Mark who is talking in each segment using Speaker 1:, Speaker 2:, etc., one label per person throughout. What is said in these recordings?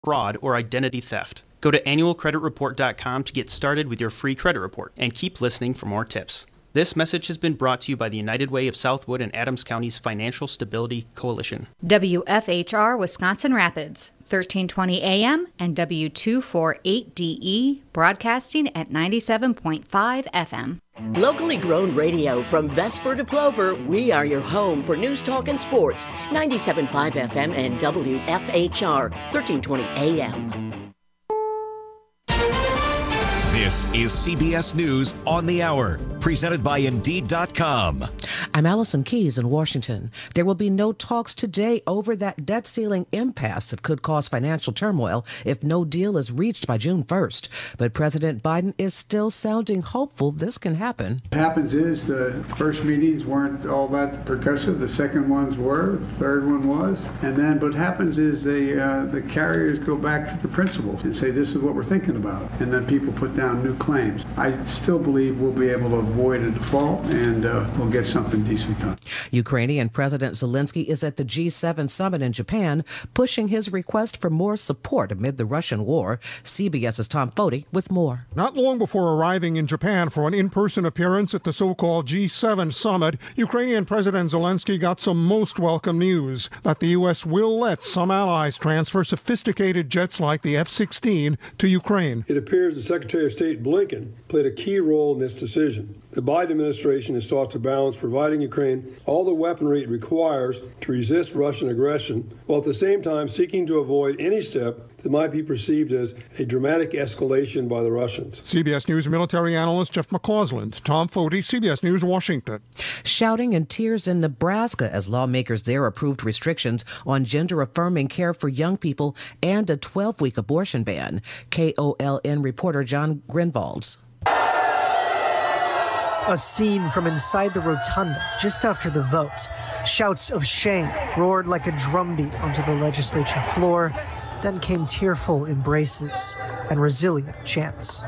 Speaker 1: fraud, or identity theft. Go to annualcreditreport.com to get started with your free credit report, and keep listening for more tips. This message has been brought to you by the United Way of Southwood and Adams County's Financial Stability Coalition.
Speaker 2: WFHR Wisconsin Rapids, 1320 AM and W248DE, broadcasting at 97.5 FM.
Speaker 3: Locally grown radio from Vesper to Plover, we are your home for news, talk, and sports. 97.5 FM and WFHR, 1320 AM.
Speaker 4: This is CBS News on the Hour, presented by Indeed.com.
Speaker 5: I'm Allison Keyes in Washington. There will be no talks today over that debt ceiling impasse that could cause financial turmoil if no deal is reached by June 1st. But President Biden is still sounding hopeful this can happen.
Speaker 6: What happens is the first meetings weren't all that percussive. The second ones were. The third one was. And then what happens is the carriers go back to the principals and say, this is what we're thinking about. And then people put down new claims. I still believe we'll be able to avoid a default and we'll get something decent done.
Speaker 5: Ukrainian President Zelensky is at the G7 summit in Japan, pushing his request for more support amid the Russian war. CBS's Tom Foti with more.
Speaker 7: Not long before arriving in Japan for an in-person appearance at the so-called G7 summit, Ukrainian President Zelensky got some most welcome news that the U.S. will let some allies transfer sophisticated jets like the F-16 to Ukraine.
Speaker 8: It appears the Secretary of State Blinken played a key role in this decision. The Biden administration has sought to balance providing Ukraine all the weaponry it requires to resist Russian aggression, while at the same time seeking to avoid any step that might be perceived as a dramatic escalation by the Russians.
Speaker 7: CBS News military analyst Jeff McCausland. Tom Foti, CBS News, Washington.
Speaker 5: Shouting and tears in Nebraska as lawmakers there approved restrictions on gender-affirming care for young people and a 12-week abortion ban. KOLN reporter John Grinvalds.
Speaker 9: A scene from inside the rotunda just after the vote. Shouts of shame roared like a drumbeat onto the legislature floor. Then came tearful embraces and resilient chants.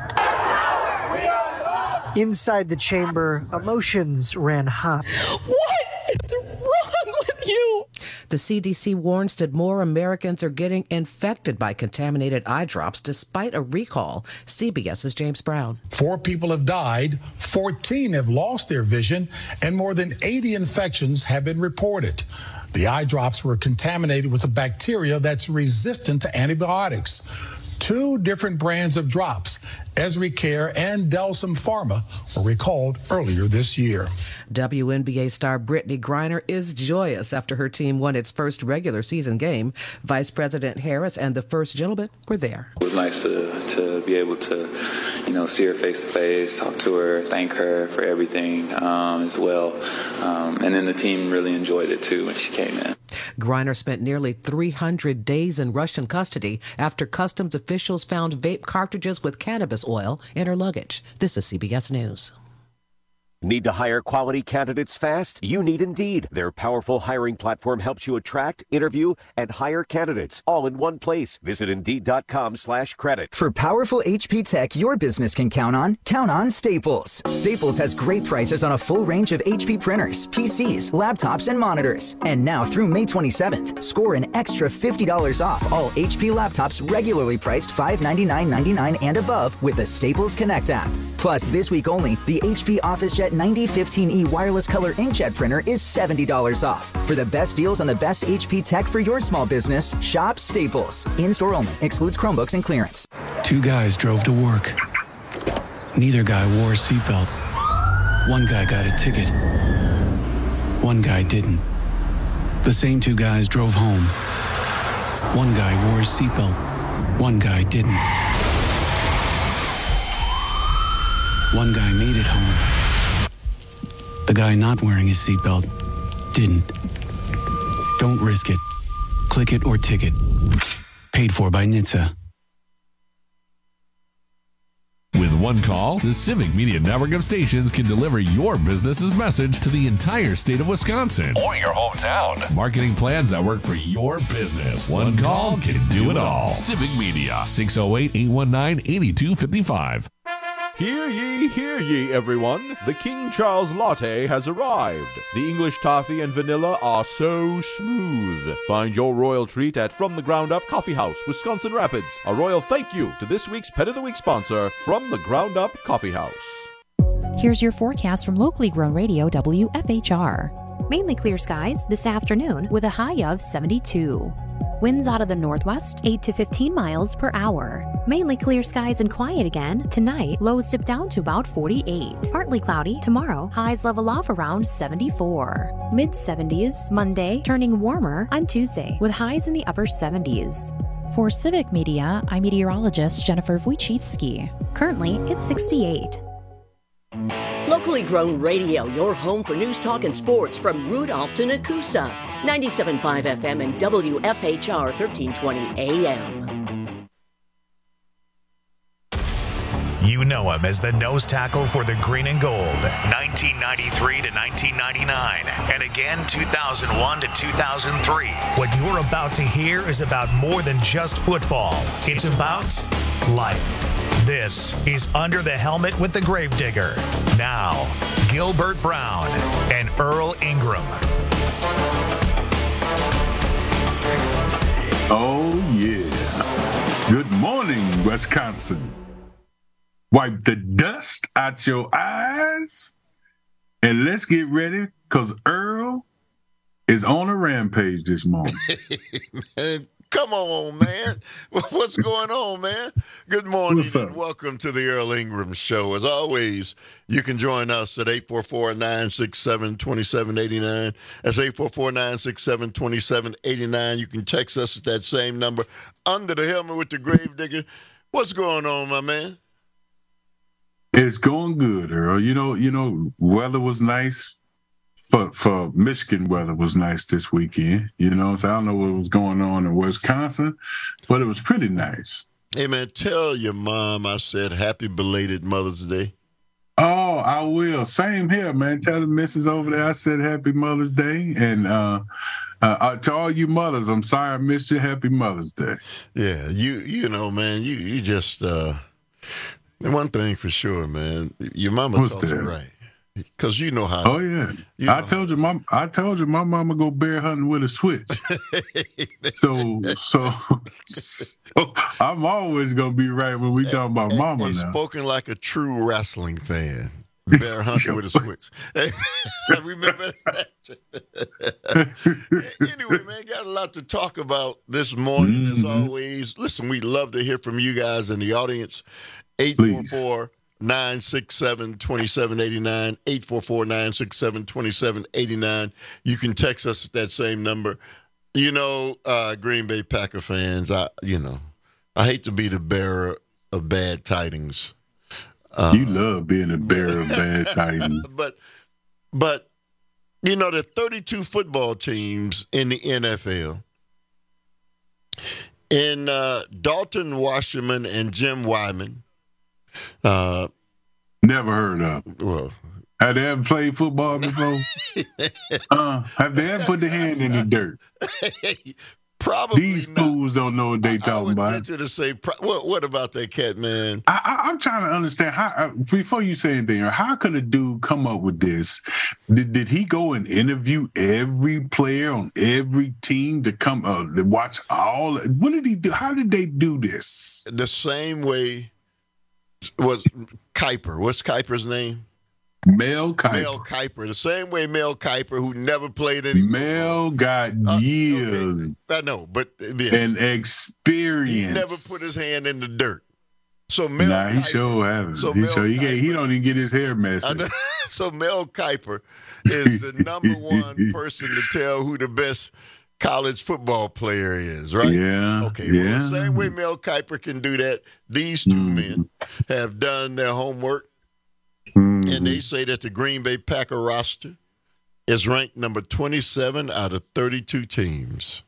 Speaker 9: Inside the chamber, emotions ran hot.
Speaker 10: What is wrong with you?
Speaker 5: The CDC warns that more Americans are getting infected by contaminated eye drops despite a recall. CBS's James Brown.
Speaker 11: 4 people have died, 14 have lost their vision, and more than 80 infections have been reported. The eye drops were contaminated with a bacteria that's resistant to antibiotics. 2 different brands of drops, EzriCare and Delsum Pharma, were recalled earlier this year.
Speaker 5: WNBA star Brittany Griner is joyous after her team won its first regular season game. Vice President Harris and the First Gentleman were there.
Speaker 12: It was nice to be able to, see her face to face, talk to her, thank her for everything as well. And then the team really enjoyed it too when she came in.
Speaker 5: Griner spent nearly 300 days in Russian custody after customs officials found vape cartridges with cannabis oil in her luggage. This is CBS News.
Speaker 13: Need to hire quality candidates fast? You need Indeed. Their powerful hiring platform helps you attract, interview, and hire candidates all in one place. Visit Indeed.com/credit.
Speaker 14: For powerful HP tech your business can count on Staples. Staples has great prices on a full range of HP printers, PCs, laptops, and monitors. And now through May 27th, score an extra $50 off all HP laptops regularly priced $599.99 and above with the Staples Connect app. Plus, this week only, the HP OfficeJet 9015E wireless color inkjet printer is $70 off. For the best deals on the best HP tech for your small business, shop Staples. In-store only. Excludes Chromebooks and clearance.
Speaker 15: 2 guys drove to work. Neither guy wore a seatbelt. One guy got a ticket. One guy didn't. The same 2 guys drove home. One guy wore a seatbelt. One guy didn't. One guy made it home. The guy not wearing his seatbelt didn't. Don't risk it. Click it or ticket. Paid for by NHTSA.
Speaker 16: With one call, the Civic Media Network of stations can deliver your business's message to the entire state of Wisconsin or your hometown. Marketing plans that work for your business. One call can do it all. Civic Media, 608-819-8255.
Speaker 17: Hear ye, everyone. The King Charles Latte has arrived. The English toffee and vanilla are so smooth. Find your royal treat at From the Ground Up Coffee House, Wisconsin Rapids. A royal thank you to this week's Pet of the Week sponsor, From the Ground Up Coffee House.
Speaker 18: Here's your forecast from locally grown radio WFHR. Mainly clear skies this afternoon with a high of 72. Winds out of the northwest, 8 to 15 miles per hour. Mainly clear skies and quiet again. Tonight, lows dip down to about 48. Partly cloudy. Tomorrow, highs level off around 74. Mid-70s. Monday, turning warmer on Tuesday with highs in the upper 70s. For Civic Media, I'm meteorologist Jennifer Wojcicki. Currently, it's 68.
Speaker 3: Locally grown radio, your home for news, talk, and sports from Rudolph to Nakusa. 97.5 FM and WFHR 1320 AM.
Speaker 19: You know him as the nose tackle for the Green and Gold, 1993 to 1999, and again 2001 to 2003. What you're about to hear is about more than just football. It's about life. This is Under the Helmet with the Gravedigger. Now, Gilbert Brown and Earl Ingram.
Speaker 20: Oh, yeah. Good morning, Wisconsin. Wipe the dust out your eyes and let's get ready because Earl is on a rampage this morning.
Speaker 21: Man, come on, man. What's going on, man? Good morning and welcome to the Earl Ingram Show. As always, you can join us at 844-967-2789. That's 844-967-2789. You can text us at that same number. Under the Helmet with the Gravedigger. What's going on, my man?
Speaker 20: It's going good, Earl. You know, weather was nice. For Michigan, weather was nice this weekend. You know, so I don't know what was going on in Wisconsin, but it was pretty nice.
Speaker 21: Hey, man, tell your mom I said happy belated Mother's Day.
Speaker 20: Oh, I will. Same here, man. Tell the missus over there I said happy Mother's Day. And to all you mothers, I'm sorry I missed you. Happy Mother's Day.
Speaker 21: Yeah, you know, man, you just one thing for sure, man. Your mama taught you right. Because you know how.
Speaker 20: Oh yeah, I told you my mama go bear hunting with a switch. so I'm always gonna be right when we talk about mama now.
Speaker 21: Spoken like a true wrestling fan. Bear hunting with a switch. Hey, I remember that. Anyway, man, got a lot to talk about this morning. As always, listen, we'd love to hear from you guys in the audience. 844-967-2789, 844-967-2789. You can text us at that same number. You know, Green Bay Packer fans, I hate to be the bearer of bad tidings.
Speaker 20: You love being a bearer of bad tidings.
Speaker 21: But you know, there are 32 football teams in the NFL. And Dalton Wasserman and Jim Wyman,
Speaker 20: never heard of.
Speaker 21: Well,
Speaker 20: have they ever played football before? Have they ever put their hand in the dirt?
Speaker 21: Probably
Speaker 20: these fools don't know what they talking about.
Speaker 21: I would venture to say, what about that cat, man?
Speaker 20: I'm trying to understand how. Before you say anything, how could a dude come up with this? Did he go and interview every player on every team to come to watch all? What did he do? How did they do this?
Speaker 21: The same way was Kiper. What's Kiper's name?
Speaker 20: Mel Kiper.
Speaker 21: Mel Kiper. The same way Mel Kiper, who never played any.
Speaker 20: Mel got years.
Speaker 21: Okay. I know, but yeah.
Speaker 20: And experience.
Speaker 21: He never put his hand in the dirt. So Mel
Speaker 20: Kiper, he sure haven't. He don't even get his hair messy.
Speaker 21: So Mel Kiper is the number one person to tell who the best college football player is, right?
Speaker 20: Yeah.
Speaker 21: Okay. Yeah. Well, the same way Mel Kiper can do that, these two men have done their homework. And they say that the Green Bay Packer roster is ranked number 27 out of 32 teams.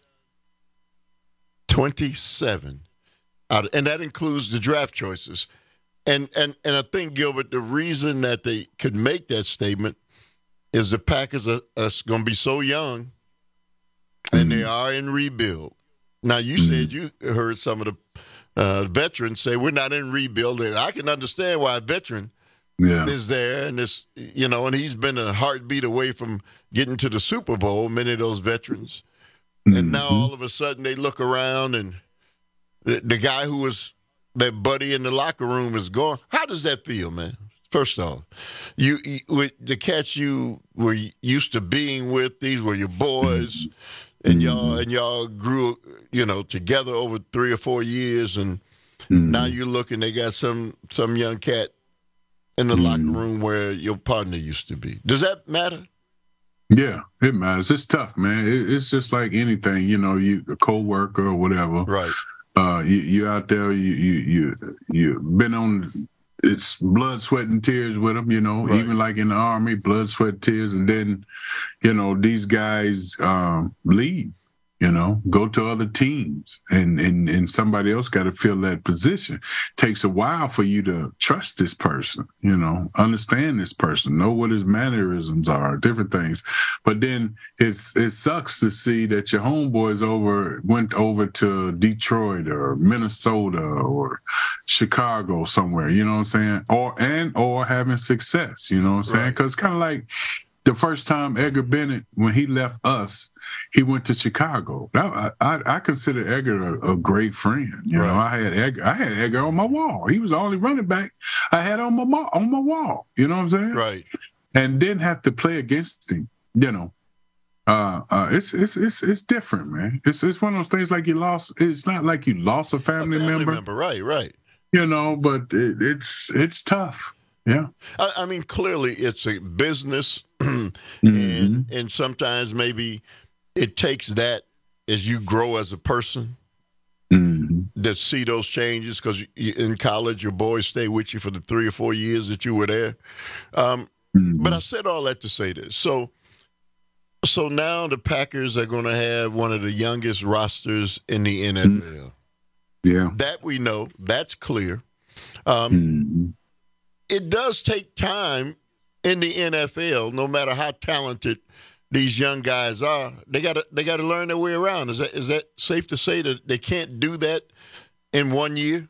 Speaker 21: 27 out of, and that includes the draft choices. And I think, Gilbert, the reason that they could make that statement is the Packers are going to be so young, and they are in rebuild. Now, you said you heard some of veterans say we're not in rebuild. And I can understand why a veteran is there, and this, and he's been a heartbeat away from getting to the Super Bowl. Many of those veterans, and now all of a sudden they look around and the guy who was their buddy in the locker room is gone. How does that feel, man? First off, the cats you were used to being with, these were your boys, and y'all grew, together over 3 or 4 years, and now you're looking, they got some young cat in the locker room where your partner used to be. Does that matter?
Speaker 20: Yeah, it matters. It's tough, man. It's just like anything, you a co-worker or whatever.
Speaker 21: Right.
Speaker 20: You out there, you been on. It's blood, sweat, and tears with them, right. Even like in the Army, blood, sweat, tears. And then, these guys leave, go to other teams, and somebody else got to fill that position. Takes a while for you to trust this person, understand this person, know what his mannerisms are, different things. But then it sucks to see that your homeboys went over to Detroit or Minnesota or Chicago somewhere, you know what I'm saying? Or having success, you know what I'm saying? Because it's kind of like the first time Edgar Bennett, when he left us, he went to Chicago. I consider Edgar a great friend. You know, I had Edgar on my wall. He was the only running back I had on my wall. You know what I'm saying?
Speaker 21: Right.
Speaker 20: And didn't have to play against him. It's different, man. It's one of those things like you lost. It's not like you lost a family member.
Speaker 21: Right.
Speaker 20: But it's tough. Yeah.
Speaker 21: I mean, clearly it's a business, and sometimes maybe it takes that as you grow as a person to see those changes, because in college your boys stay with you for the 3 or 4 years that you were there. But I said all that to say this. So now the Packers are going to have one of the youngest rosters in the NFL.
Speaker 20: Yeah.
Speaker 21: That we know. That's clear. It does take time in the NFL, no matter how talented these young guys are. They got to learn their way around. Is that safe to say that they can't do that in 1 year?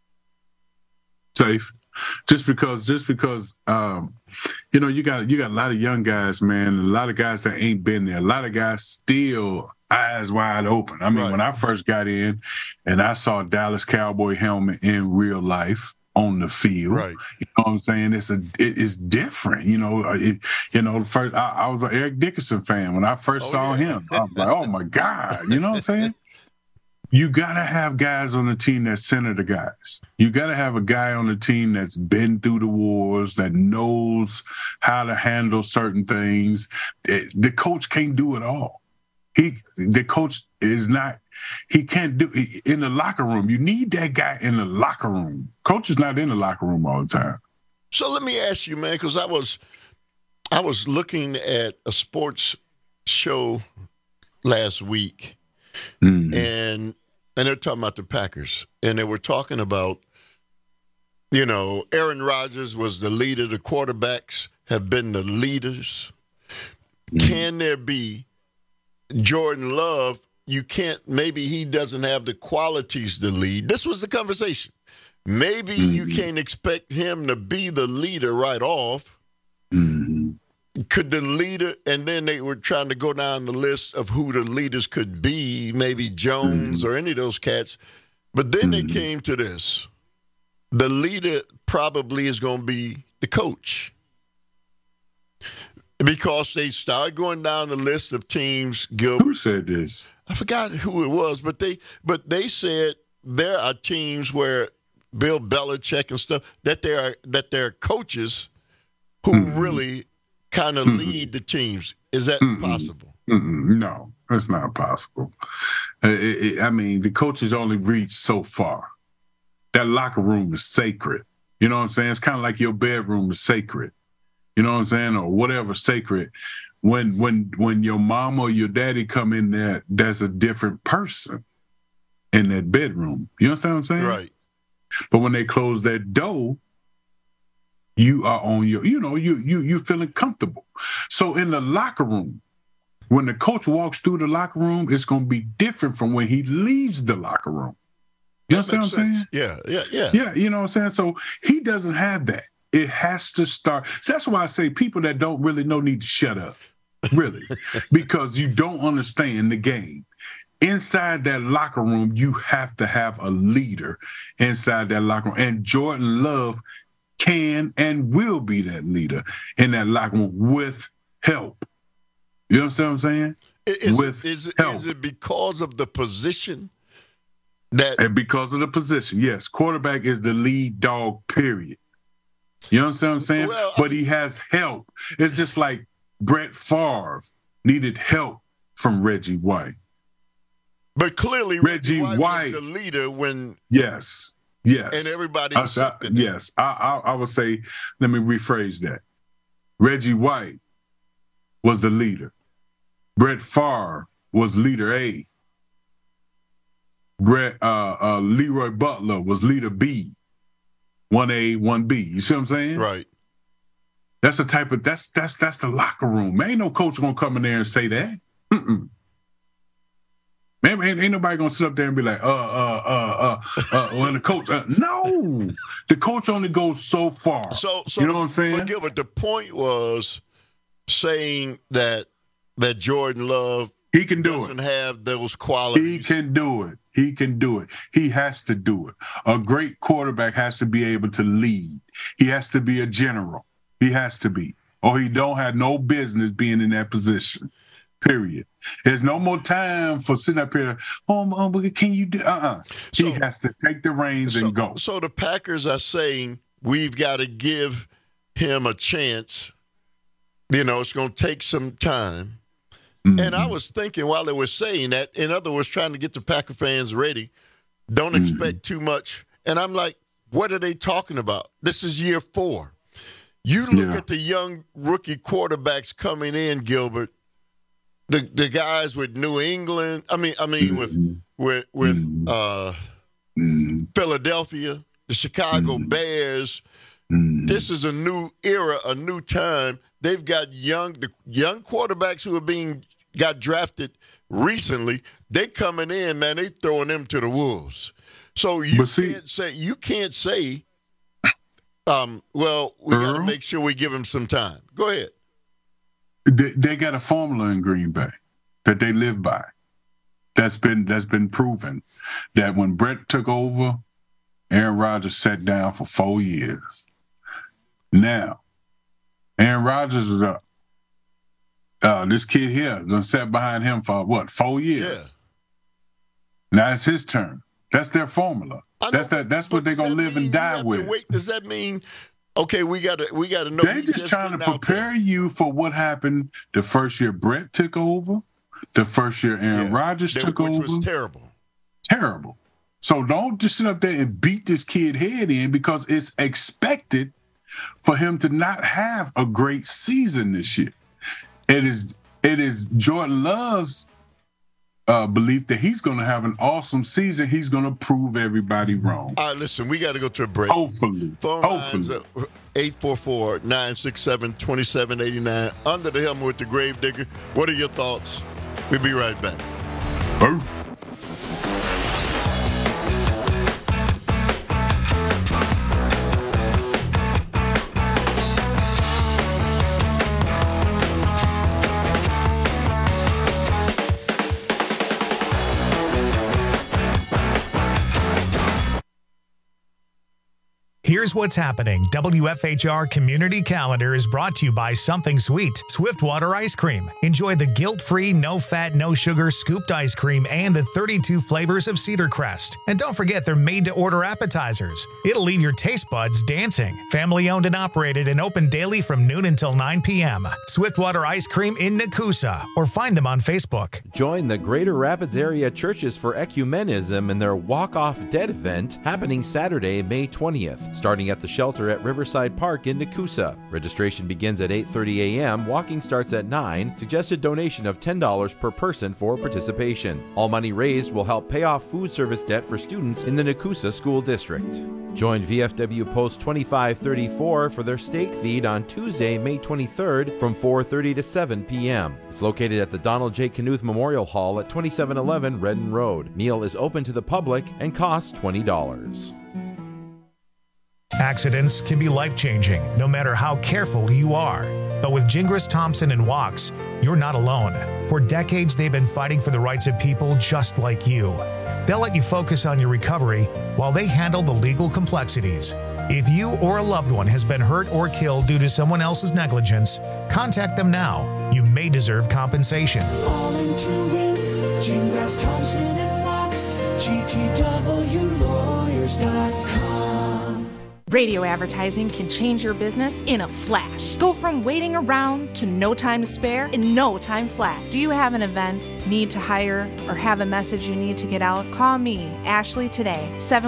Speaker 20: Safe. Just because you got a lot of young guys, man, a lot of guys that ain't been there. A lot of guys still eyes wide open. I mean, when I first got in and I saw a Dallas Cowboy helmet in real life on the field, you know what I'm saying? It's different. First I was an Eric Dickerson fan when I first saw him. I was like, oh my God, you know what I'm saying? You got to have guys on the team that center the guys. You got to have a guy on the team that's been through the wars, that knows how to handle certain things. The coach can't do it all. The coach he can't do in the locker room. You need that guy in the locker room. Coach is not in the locker room all the time.
Speaker 21: So let me ask you, man, because I was looking at a sports show last week, and they're talking about the Packers, and they were talking about, Aaron Rodgers was the leader. The quarterbacks have been the leaders. Can there be Jordan Love? Maybe he doesn't have the qualities to lead. This was the conversation. Maybe you can't expect him to be the leader right off. Could the leader, and then they were trying to go down the list of who the leaders could be, maybe Jones or any of those cats. But then they came to this. The leader probably is going to be the coach. Because they started going down the list of teams.
Speaker 20: Who said this?
Speaker 21: I forgot who it was, but they said there are teams where Bill Belichick and stuff that there are coaches who really kind of lead the teams. Is that possible?
Speaker 20: No, that's not possible. I mean, the coaches only reach so far. That locker room is sacred. You know what I'm saying? It's kind of like your bedroom is sacred. You know what I'm saying? Or whatever sacred. When your mom or your daddy come in there, there's a different person in that bedroom. You understand what I'm saying?
Speaker 21: Right.
Speaker 20: But when they close that door, you are on your, you feeling comfortable. So in the locker room, when the coach walks through the locker room, it's going to be different from when he leaves the locker room. You understand what I'm saying?
Speaker 21: Yeah.
Speaker 20: Yeah, you know what I'm saying? So he doesn't have that. It has to start. So that's why I say people that don't really know need to shut up, really, because you don't understand the game. Inside that locker room, you have to have a leader inside that locker room. And Jordan Love can and will be that leader in that locker room with help. You understand what I'm saying?
Speaker 21: Is it because of the position?
Speaker 20: And because of the position, yes. Quarterback is the lead dog, period. You understand what I'm saying? But he has help. It's just like Brett Favre needed help from Reggie White.
Speaker 21: But clearly Reggie White was the leader when...
Speaker 20: Yes. And
Speaker 21: everybody accepted it.
Speaker 20: Yes. I would say, let me rephrase that. Reggie White was the leader. Brett Favre was leader A. Leroy Butler was leader B. 1A, 1B. You see what I'm saying?
Speaker 21: Right.
Speaker 20: That's the type of that's the locker room. Ain't no coach gonna come in there and say that. Man, ain't nobody gonna sit up there and be like, when the coach. No, the coach only goes so far. So you know what I'm saying?
Speaker 21: But Gilbert, the point was saying that Jordan Love
Speaker 20: he can do
Speaker 21: doesn't have those qualities.
Speaker 20: He can do it. He has to do it. A great quarterback has to be able to lead. He has to be a general. He has to be. Or he don't have no business being in that position. Period. There's no more time for sitting up here, can you do He has to take the reins and go.
Speaker 21: So the Packers are saying we've got to give him a chance. You know, it's going to take some time. Mm-hmm. And I was thinking while they were saying that, in other words, trying to get the Packer fans ready, don't expect too much. And I'm like, what are they talking about? This is year 4. You look at the young rookie quarterbacks coming in, Gilbert, the guys with New England, with Philadelphia, the Chicago Bears. This is a new era, a new time. They've got young quarterbacks who got drafted recently. They coming in, man. They throwing them to the wolves. So you can't say, we got to make sure we give him some time. Go ahead.
Speaker 20: They got a formula in Green Bay that they live by. That's been proven. That when Brett took over, Aaron Rodgers sat down for 4 years. Now, Aaron Rodgers is up. This kid here done sat behind him for 4 years? Yeah. Now it's his turn. That's their formula. That's what they're gonna live and die with.
Speaker 21: Wait, does that mean? Okay, we gotta know.
Speaker 20: They're just trying to prepare you for what happened the first year Brett took over, the first year Aaron Rodgers took over.
Speaker 21: Which was terrible.
Speaker 20: Terrible. So don't just sit up there and beat this kid head in because it's expected for him to not have a great season this year. It is Jordan Love's belief that he's going to have an awesome season. He's going to prove everybody wrong.
Speaker 21: All right, listen, we got to go to a break.
Speaker 20: Hopefully.
Speaker 21: Phone lines 844-967-2789. Under the Helmet with the Gravedigger. What are your thoughts? We'll be right back.
Speaker 19: Here's what's happening. WFHR Community Calendar is brought to you by Something Sweet, Swiftwater Ice Cream. Enjoy the guilt-free, no-fat, no-sugar scooped ice cream and the 32 flavors of Cedar Crest. And don't forget they're made-to-order appetizers. It'll leave your taste buds dancing. Family-owned and operated and open daily from noon until 9 p.m. Swiftwater Ice Cream in Nakusa, or find them on Facebook.
Speaker 1: Join the Greater Rapids Area Churches for Ecumenism in their Walk-Off Dead event happening Saturday, May 20th. Starting at the shelter at Riverside Park in Nakusa. Registration begins at 8:30 a.m., walking starts at 9, suggested donation of $10 per person for participation. All money raised will help pay off food service debt for students in the Nakusa School District. Join VFW Post 2534 for their steak feed on Tuesday, May 23rd from 4:30 to 7 p.m. It's located at the Donald J. Knuth Memorial Hall at 2711 Redden Road. Meal is open to the public and costs $20.
Speaker 19: Accidents can be life-changing, no matter how careful you are. But with Gingras Thompson and Wachs, you're not alone. For decades, they've been fighting for the rights of people just like you. They'll let you focus on your recovery while they handle the legal complexities. If you or a loved one has been hurt or killed due to someone else's negligence, contact them now. You may deserve compensation.
Speaker 2: All into it, Gingras Thompson and Wachs, GTWlawyers.com.
Speaker 22: Radio advertising can change your business in a flash. Go from waiting around to no time to spare in no time flat. Do you have an event, need to hire, or have a message you need to get out? Call me, Ashley, today,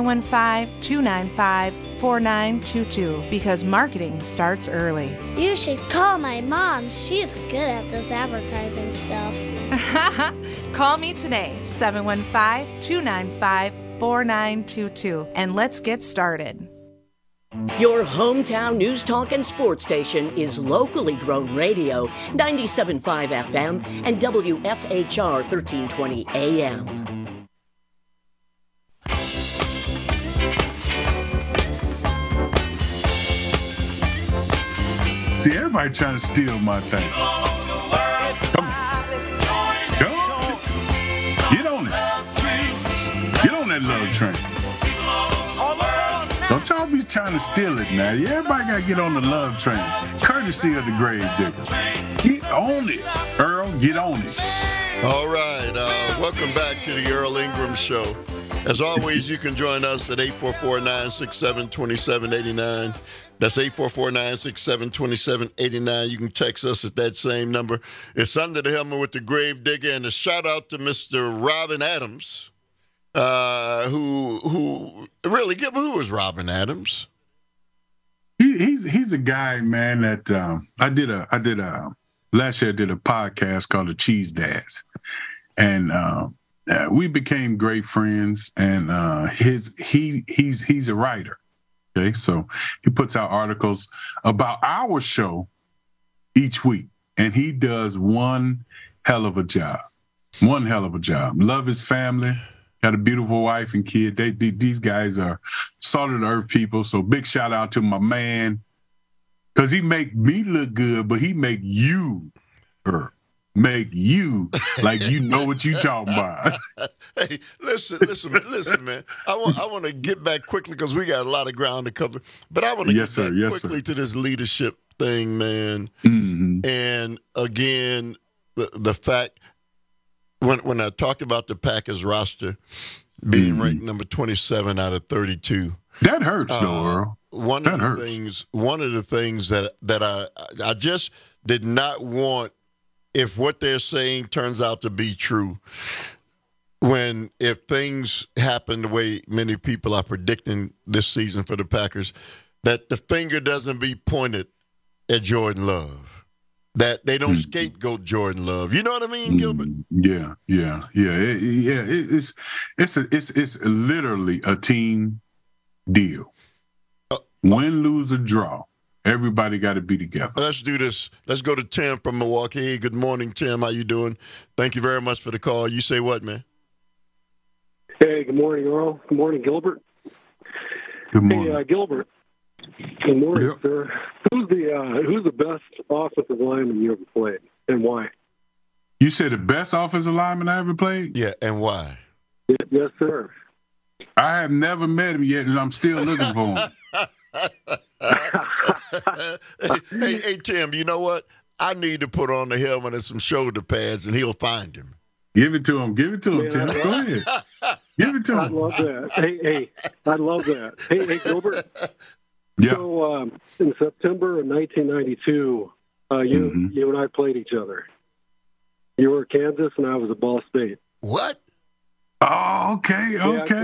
Speaker 22: 715-295-4922, because marketing starts early.
Speaker 23: You should call my mom. She's good at this advertising stuff.
Speaker 22: Call me today, 715-295-4922, and let's get started.
Speaker 3: Your hometown news talk and sports station is locally grown radio, 97.5 FM and WFHR 1320 AM.
Speaker 20: See, everybody trying to steal my thing. Come on. Get on it. Get on that love train. Don't y'all be trying to steal it now. Everybody got to get on the love train. Courtesy of the Grave Digger. Get on it, Earl. Get on it.
Speaker 21: All right. Welcome back to the Earl Ingram Show. As always, you can join us at 844-967-2789. That's 844-967-2789. You can text us at that same number. It's Under the Helmet with the Grave Digger. And a shout out to Mr. Robin Adams. Who is Robin Adams?
Speaker 20: He's a guy, man, that last year I did a podcast called The Cheese Dads, and we became great friends. And he's a writer. Okay, so he puts out articles about our show each week, and he does one hell of a job. Love his family. Got a beautiful wife and kid. These guys are salt of the earth people. So big shout out to my man, because he make me look good, but he make you like you know what you talking about.
Speaker 21: Hey, listen, man. I want to get back quickly because we got a lot of ground to cover. But I want to get back quickly to this leadership thing, man. Mm-hmm. And again, the fact. When I talked about the Packers roster being ranked number 27 out of 32,
Speaker 20: that hurts, though, Earl.
Speaker 21: One of the things that I just did not want, if what they're saying turns out to be true, if things happen the way many people are predicting this season for the Packers, that the finger doesn't be pointed at Jordan Love. That they don't scapegoat Jordan Love. You know what I mean, Gilbert?
Speaker 20: Yeah. It's literally a team deal. Win, lose, or draw. Everybody got to be together.
Speaker 21: Let's do this. Let's go to Tim from Milwaukee. Hey, good morning, Tim. How you doing? Thank you very much for the call. You say what, man?
Speaker 24: Hey, good morning, Earl. Good morning, Gilbert.
Speaker 20: Good morning.
Speaker 24: Hey, Gilbert. Good morning, sir. Who's the best offensive lineman you ever played, and why?
Speaker 20: You said the best offensive lineman I ever played?
Speaker 21: Yeah, and why?
Speaker 24: Yes, sir.
Speaker 20: I have never met him yet, and I'm still looking for him.
Speaker 21: hey, Tim, you know what? I need to put on the helmet and some shoulder pads, and he'll find him.
Speaker 20: Give it to him, Tim. Go ahead. Give it to him.
Speaker 24: I love that. Hey, I love that. Hey, Gilbert.
Speaker 20: Yeah.
Speaker 24: So in September of 1992, you and I played each other. You were at Kansas, and I was at Ball State.
Speaker 21: What?
Speaker 20: Oh, okay.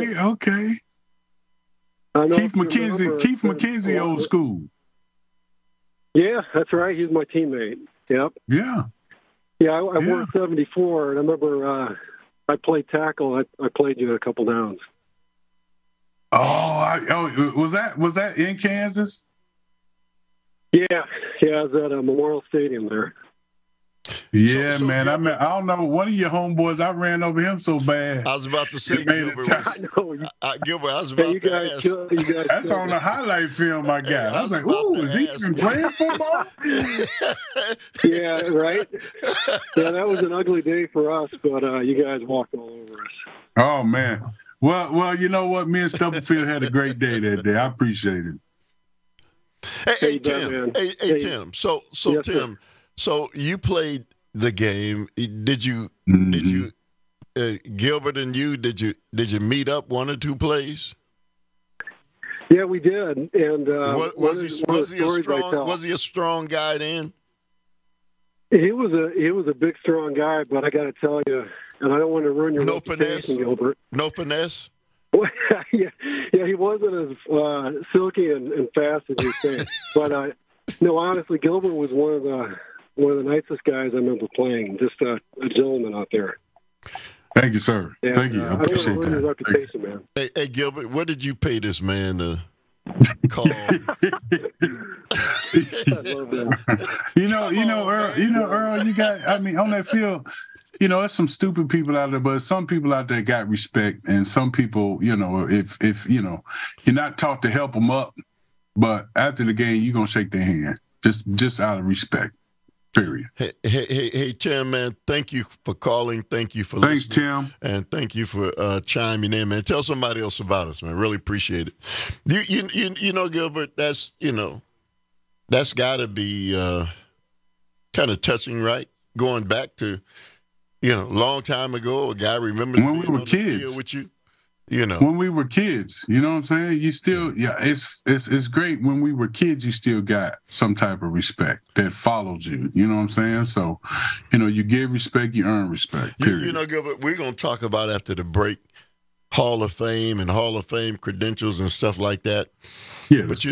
Speaker 20: Keith McKenzie, old school.
Speaker 24: Yeah, that's right. He's my teammate. Yep.
Speaker 20: Yeah.
Speaker 24: Yeah, I wore 74, and I remember I played tackle. I played you a couple downs.
Speaker 20: Oh, Was that in Kansas?
Speaker 24: Yeah, I was at Memorial Stadium there.
Speaker 20: Yeah, man. I don't know. One of your homeboys, I ran over him so bad.
Speaker 21: I was about to say, Gilbert. Gilbert, I was about to ask.
Speaker 20: That's on the highlight film I got. I was like, ooh, is he even playing football?
Speaker 24: Yeah, right? Yeah, that was an ugly day for us, but you guys walked all over us.
Speaker 20: Oh, man. Well, you know what? Me and Stubblefield had a great day that day. I appreciate it.
Speaker 21: Hey, Tim. Hey, Tim. So yes, Tim. Sir. So you played the game. Did you? Gilbert and you? Did you meet up one or two plays?
Speaker 24: Yeah, we did. And
Speaker 21: was he a strong guy then?
Speaker 24: He was a big, strong guy. But I got to tell you, and I don't want to ruin your reputation, Gilbert.
Speaker 21: No finesse.
Speaker 24: Yeah, he wasn't as silky and fast as you think. But no, honestly, Gilbert was one of the nicest guys I remember playing. Just a gentleman out there.
Speaker 20: Thank you, sir. Yeah, thank you. I appreciate that.
Speaker 24: Your reputation, man.
Speaker 21: Hey, Gilbert, what did you pay this man to call?
Speaker 24: I love that.
Speaker 20: Earl, you got. I mean, on that field. There's some stupid people out there, but some people out there got respect, and some people, if you're not taught to help them up, but after the game, you're gonna shake their hand, just out of respect. Period.
Speaker 21: Hey, Tim, man, thank you for calling. Thank you for listening.
Speaker 20: Thanks, Tim,
Speaker 21: and thank you for chiming in, man. Tell somebody else about us, man. Really appreciate it. You know, Gilbert, that's got to be kind of touching, right? Going back to. A long time ago, a guy remembers
Speaker 20: when we were kids
Speaker 21: with you.
Speaker 20: When we were kids, you know what I'm saying? You still, it's great. When we were kids, you still got some type of respect that follows you. You know what I'm saying? So, you give respect, you earn respect. Period.
Speaker 21: Gilbert, we're gonna talk about after the break, Hall of Fame and Hall of Fame credentials and stuff like that.
Speaker 20: Yeah,
Speaker 21: but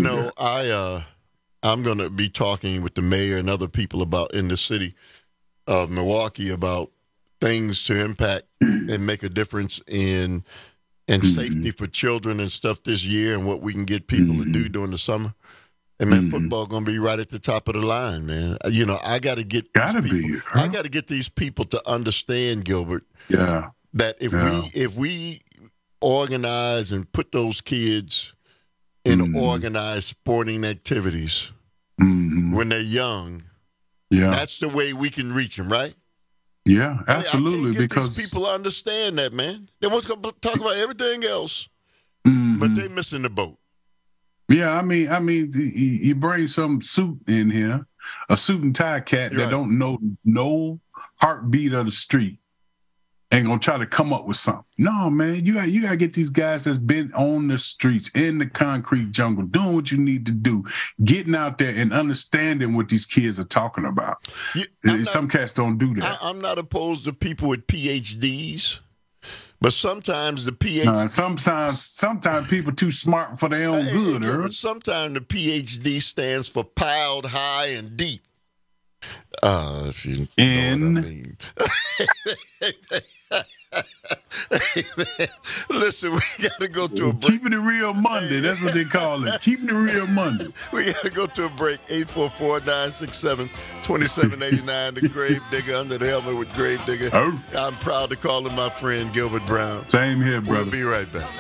Speaker 21: I'm gonna be talking with the mayor and other people in the city of Milwaukee about things to impact and make a difference in safety for children and stuff this year, and what we can get people to do during the summer. And man, football gonna be right at the top of the line, man. I got to get I got to get these people to understand, Gilbert.
Speaker 20: Yeah.
Speaker 21: That if we organize and put those kids in organized sporting activities when they're young, that's the way we can reach them, right?
Speaker 20: Yeah, absolutely.
Speaker 21: Because people understand that, man. They want to talk about everything else, but they missing the boat.
Speaker 20: Yeah, I mean, you bring some suit in here, a suit and tie cat that don't know no heartbeat of the street, ain't gonna try to come up with something. No, man, you gotta get these guys that's been on the streets, in the concrete jungle, doing what you need to do, getting out there and understanding what these kids are talking about. Some cats don't do that.
Speaker 21: I'm not opposed to people with PhDs, but sometimes the PhD.
Speaker 20: Sometimes people too smart for their own good.
Speaker 21: But sometimes the PhD stands for piled high and deep. If you know what I mean. Listen, we got to go to a break.
Speaker 20: Keeping it real Monday. That's what they call it. Keeping it real Monday.
Speaker 21: We got to go to a break. 844-967-2789. The Grave Digger, Under the Helmet with Grave Digger.
Speaker 20: Oh.
Speaker 21: I'm proud to call him my friend Gilbert Brown.
Speaker 20: Same here, brother.
Speaker 21: We'll be right back.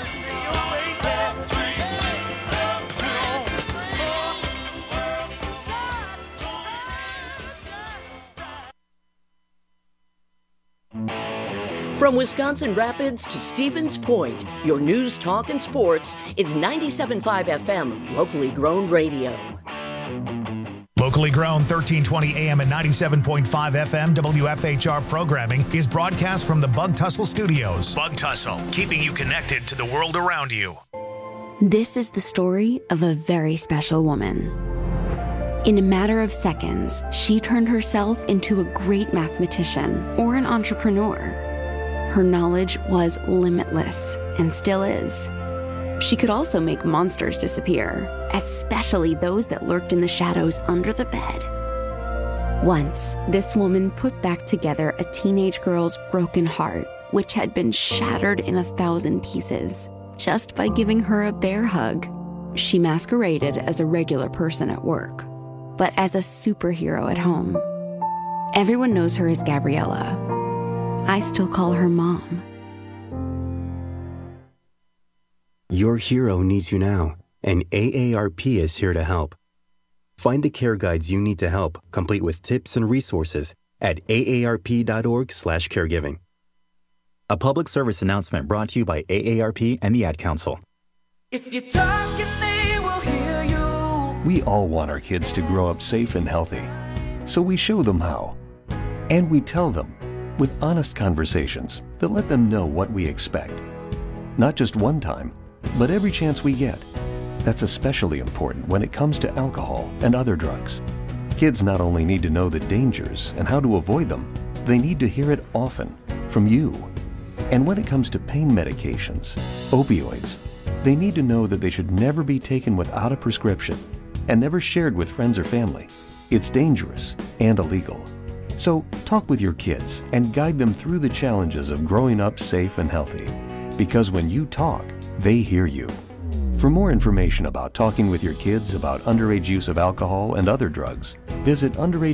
Speaker 3: From Wisconsin Rapids to Stevens Point, your news, talk, and sports is 97.5 FM, locally grown radio.
Speaker 19: Locally grown 1320 AM and 97.5 FM WFHR programming is broadcast from the Bug Tussle Studios. Bug Tussle, keeping you connected to the world around you.
Speaker 4: This is the story of a very special woman. In a matter of seconds, she turned herself into a great mathematician or an entrepreneur. Her knowledge was limitless and still is. She could also make monsters disappear, especially those that lurked in the shadows under the bed. Once, this woman put back together a teenage girl's broken heart, which had been shattered in 1,000 pieces. just by giving her a bear hug. She masqueraded as a regular person at work, but as a superhero at home. Everyone knows her as Gabriella. I still call her Mom.
Speaker 6: Your hero needs you now, and AARP is here to help. Find the care guides you need to help, complete with tips and resources at aarp.org/caregiving. A public service announcement brought to you by AARP and the Ad Council.
Speaker 2: If you're talking, they will hear you.
Speaker 7: We all want our kids to grow up safe and healthy, so we show them how. And we tell them with honest conversations that let them know what we expect. Not just one time, but every chance we get. That's especially important when it comes to alcohol and other drugs. Kids not only need to know the dangers and how to avoid them, they need to hear it often from you. And when it comes to pain medications, opioids, they need to know that they should never be taken without a prescription and never shared with friends or family. It's dangerous and illegal. So talk with your kids and guide them through the challenges of growing up safe and healthy. Because when you talk, they hear you. For more information about talking with your kids about underage use of alcohol and other drugs, visit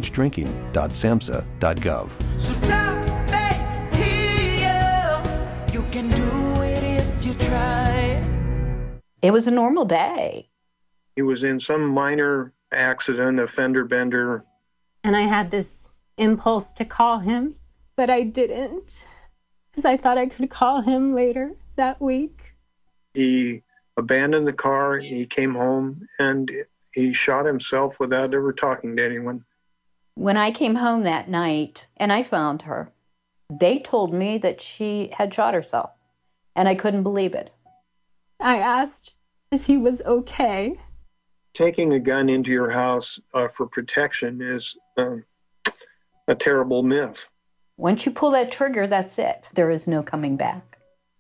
Speaker 7: underagedrinking.samhsa.gov.
Speaker 2: So talk, they hear you. You can do it if you try.
Speaker 8: It was a normal day.
Speaker 9: He was in some minor accident, a fender bender.
Speaker 25: And I had this impulse to call him, but I didn't, because I thought I could call him later that week.
Speaker 9: He abandoned the car, he came home, and he shot himself without ever talking to anyone.
Speaker 8: When I came home that night and I found her, they told me that she had shot herself, and I couldn't believe it.
Speaker 25: I asked if he was okay.
Speaker 9: Taking a gun into your house for protection is a terrible myth.
Speaker 8: Once you pull that trigger, that's it. There is no coming back.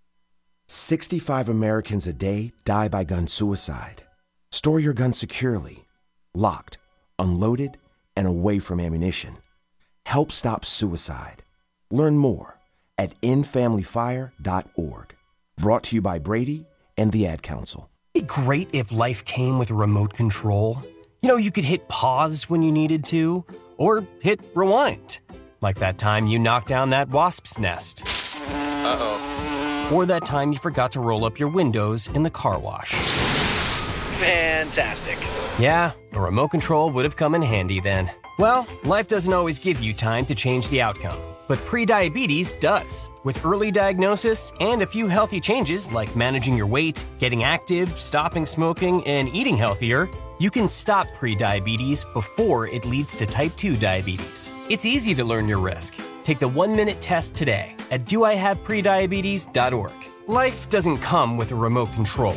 Speaker 26: 65 Americans a day die by gun suicide. Store your gun securely, locked, unloaded, and away from ammunition. Help stop suicide. Learn more at endfamilyfire.org. Brought to you by Brady and the Ad Council.
Speaker 27: It'd be great if life came with a remote control. You know, you could hit pause when you needed to, or hit rewind. Like that time you knocked down that wasp's nest. Uh-oh. Or that time you forgot to roll up your windows in the car wash.
Speaker 28: Fantastic.
Speaker 27: Yeah, a remote control would have come in handy then. Well, life doesn't always give you time to change the outcome, but prediabetes does. With early diagnosis and a few healthy changes like managing your weight, getting active, stopping smoking, and eating healthier, you can stop prediabetes before it leads to type 2 diabetes. It's easy to learn your risk. Take the 1-minute test today at doihaveprediabetes.org. Life doesn't come with a remote control.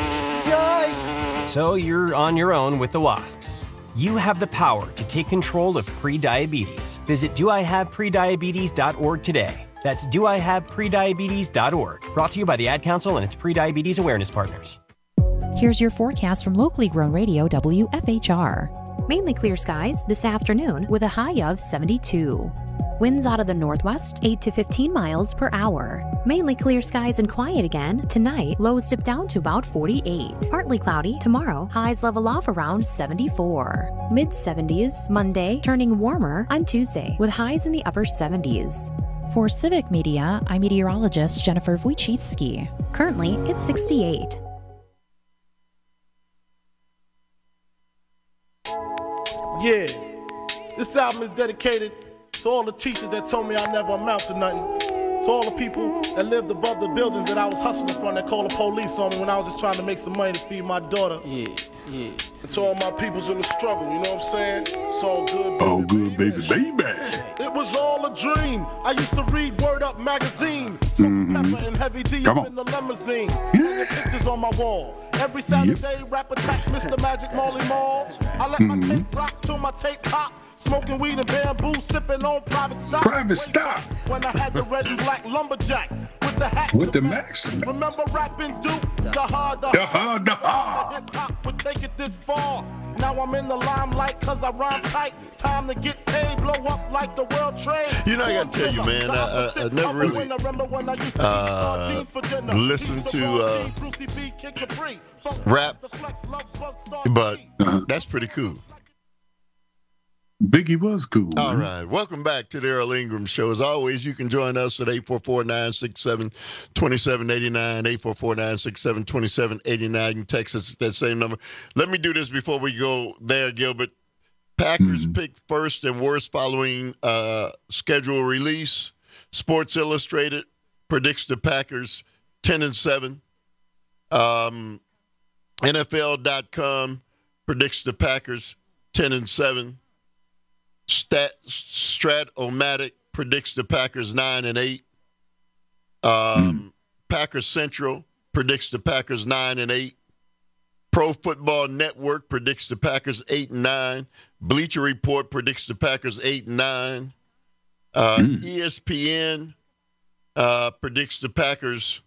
Speaker 27: Yikes! So you're on your own with the wasps. You have the power to take control of prediabetes. Visit doihaveprediabetes.org today. That's doihaveprediabetes.org. Brought to you by the Ad Council and its Prediabetes Awareness Partners.
Speaker 18: Here's your forecast from locally grown radio WFHR. Mainly clear skies this afternoon with a high of 72. Winds out of the northwest, 8 to 15 miles per hour. Mainly clear skies and quiet again. Tonight, lows dip down to about 48. Partly cloudy. Tomorrow, highs level off around 74. Mid-70s, Monday, turning warmer on Tuesday with highs in the upper 70s. For Civic Media, I'm meteorologist Jennifer Wojcicki. Currently, it's 68.
Speaker 29: Yeah, this album is dedicated to all the teachers that told me I never amount to nothing. To all the people that lived above the buildings that I was hustling from that called the police on me when I was just trying to make some money to feed my daughter. Yeah. And to all my peoples in the struggle, you know what I'm saying? It's all good, baby.
Speaker 20: All good, baby.
Speaker 29: It was all a dream. I used to read Word Up magazine. Pepper and Heavy D up in the limousine. Hanging pictures on my wall. Every Saturday, rap attack Mr. Magic Marley Marl. I let my tape rock till my tape pop. Smoking weed and bamboo, sipping on private stock.
Speaker 20: Private stock.
Speaker 29: When I had the red and black lumberjack with the hat.
Speaker 20: With the max.
Speaker 29: Remember rapping Duke? The hard.
Speaker 20: The hard.
Speaker 29: Hip hop would take it this far. Now I'm in the limelight cause I rhyme tight. Time to get paid, blow up like the world trade.
Speaker 21: You know, I gotta tell you, man, I never really listened to rap, but that's pretty cool.
Speaker 20: Biggie was cool.
Speaker 21: All right. Welcome back to the Earl Ingram Show. As always, you can join us at 844-967-2789, 844-967-2789. You can text us at that same number. Let me do this before we go there, Gilbert. Packers pick first and worst following schedule release. Sports Illustrated predicts the Packers 10-7. NFL.com predicts the Packers 10-7. Strat-O-Matic predicts the Packers 9-8. Packers Central predicts the Packers 9-8. Pro Football Network predicts the Packers 8-9. Bleacher Report predicts the Packers 8-9. ESPN predicts the Packers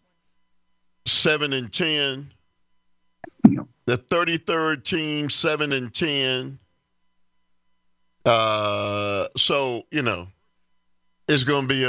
Speaker 21: 7-10. The 33rd team 7-10. So, you know, it's gonna be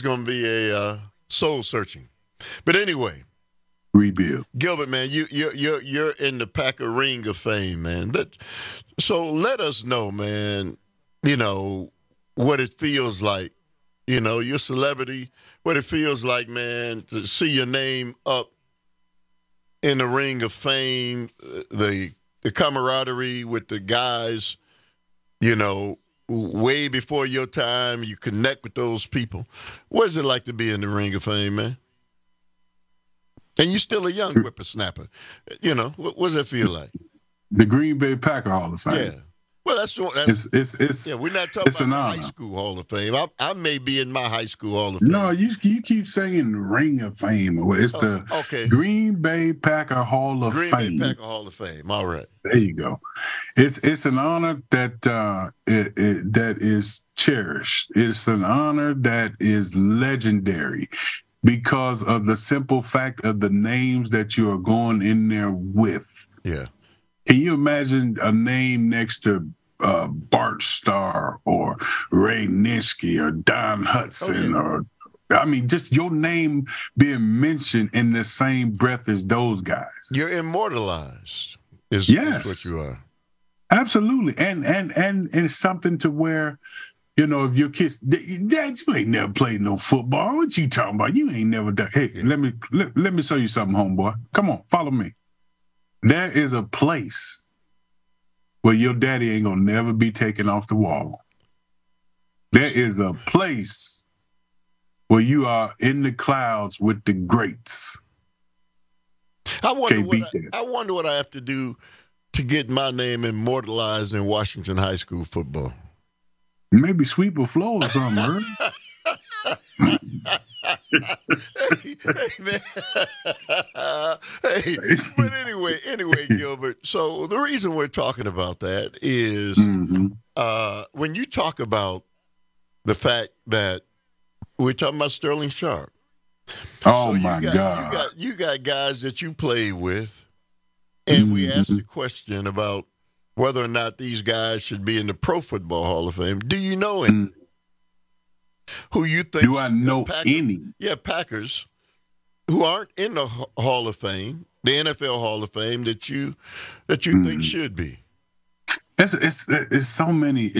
Speaker 21: a soul searching. But anyway,
Speaker 20: rebuild.
Speaker 21: Gilbert, man, you're in the Packer Ring of Fame, man. So let us know, man, you know, what it feels like. You know, your celebrity, what it feels like, man, to see your name up in the Ring of Fame, the camaraderie with the guys. You know, way before your time, you connect with those people. What is it like to be in the Ring of Fame, man? And you're still a young whippersnapper. You know, what does that feel like?
Speaker 20: The Green Bay Packer Hall of Fame.
Speaker 21: Yeah. Well, that's we're not talking about the high school Hall of Fame. I may be in my high school Hall of Fame.
Speaker 20: No, you keep saying Ring of Fame. It's the Green Bay Packer Hall of Fame.
Speaker 21: Green Bay Packer Hall of Fame. All right.
Speaker 20: There you go. It's an honor that that is cherished. It's an honor that is legendary because of the simple fact of the names that you are going in there with.
Speaker 21: Yeah.
Speaker 20: Can you imagine a name next to Bart Starr or Ray Nitschke or Don Hudson or, I mean, just your name being mentioned in the same breath as those guys?
Speaker 21: You're immortalized. Is what you are.
Speaker 20: Absolutely. And it's something to where, you know, if your kids, Dad, you ain't never played no football. What you talking about? You ain't never done. Hey, let me show you something, homeboy. Come on, follow me. There is a place where your daddy ain't gonna never be taken off the wall. There is a place where you are in the clouds with the greats.
Speaker 21: I wonder what I have to do to get my name immortalized in Washington high school football.
Speaker 20: Maybe sweep a floor or something,
Speaker 21: hey, man. But anyway, Gilbert. So the reason we're talking about that is when you talk about the fact that we're talking about Sterling Sharpe.
Speaker 20: Oh, so my God.
Speaker 21: You got guys that you play with, and we asked the question about whether or not these guys should be in the Pro Football Hall of Fame. Do you know any? Who you think?
Speaker 20: Do I know any?
Speaker 21: Yeah, Packers who aren't in the Hall of Fame, the NFL Hall of Fame that you think should be.
Speaker 20: It's so many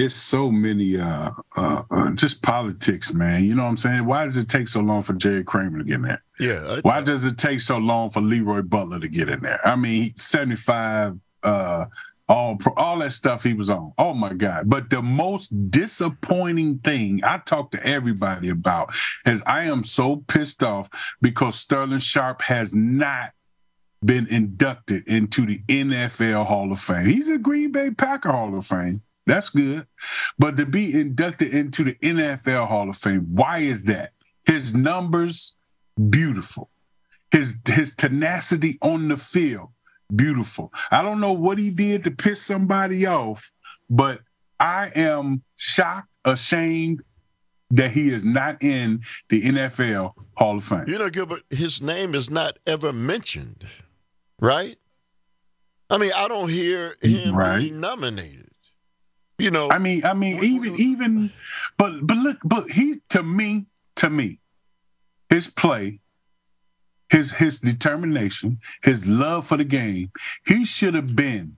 Speaker 20: just politics, man. You know what I'm saying? Why does it take so long for Jerry Kramer to get in there?
Speaker 21: Yeah.
Speaker 20: Why does it take so long for Leroy Butler to get in there? I mean, 75 all that stuff he was on. Oh, my God. But the most disappointing thing I talk to everybody about is I am so pissed off because Sterling Sharpe has not been inducted into the NFL Hall of Fame. He's a Green Bay Packer Hall of Fame. That's good. But to be inducted into the NFL Hall of Fame, why is that? His numbers, beautiful. His tenacity on the field, beautiful. I don't know what he did to piss somebody off, but I am shocked, ashamed that he is not in the NFL Hall of Fame.
Speaker 21: You know, Gilbert, his name is not ever mentioned, right? I mean, I don't hear him being nominated. You know,
Speaker 20: I mean, even, but look, but he to me, his play, his determination, his love for the game, he should have been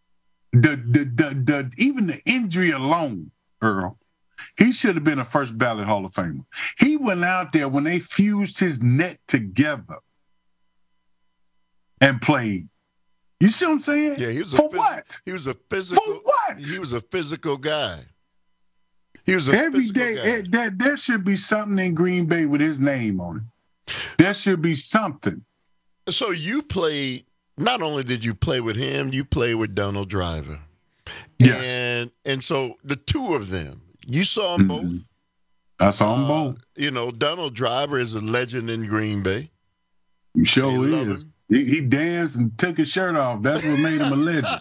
Speaker 20: the even the injury alone, Earl. He should have been a first ballot Hall of Famer. He went out there when they fused his neck together and played. You see what I'm saying?
Speaker 21: Yeah, he was
Speaker 20: what?
Speaker 21: He was a physical.
Speaker 20: For what?
Speaker 21: He was a physical guy. He was
Speaker 20: every day. There should be something in Green Bay with his name on it. There should be something.
Speaker 21: So you played. Not only did you play with him, you played with Donald Driver.
Speaker 20: Yes.
Speaker 21: And so the two of them, you saw them both.
Speaker 20: I saw them both.
Speaker 21: You know, Donald Driver is a legend in Green Bay.
Speaker 20: He sure is. He danced and took his shirt off. That's what made him a legend.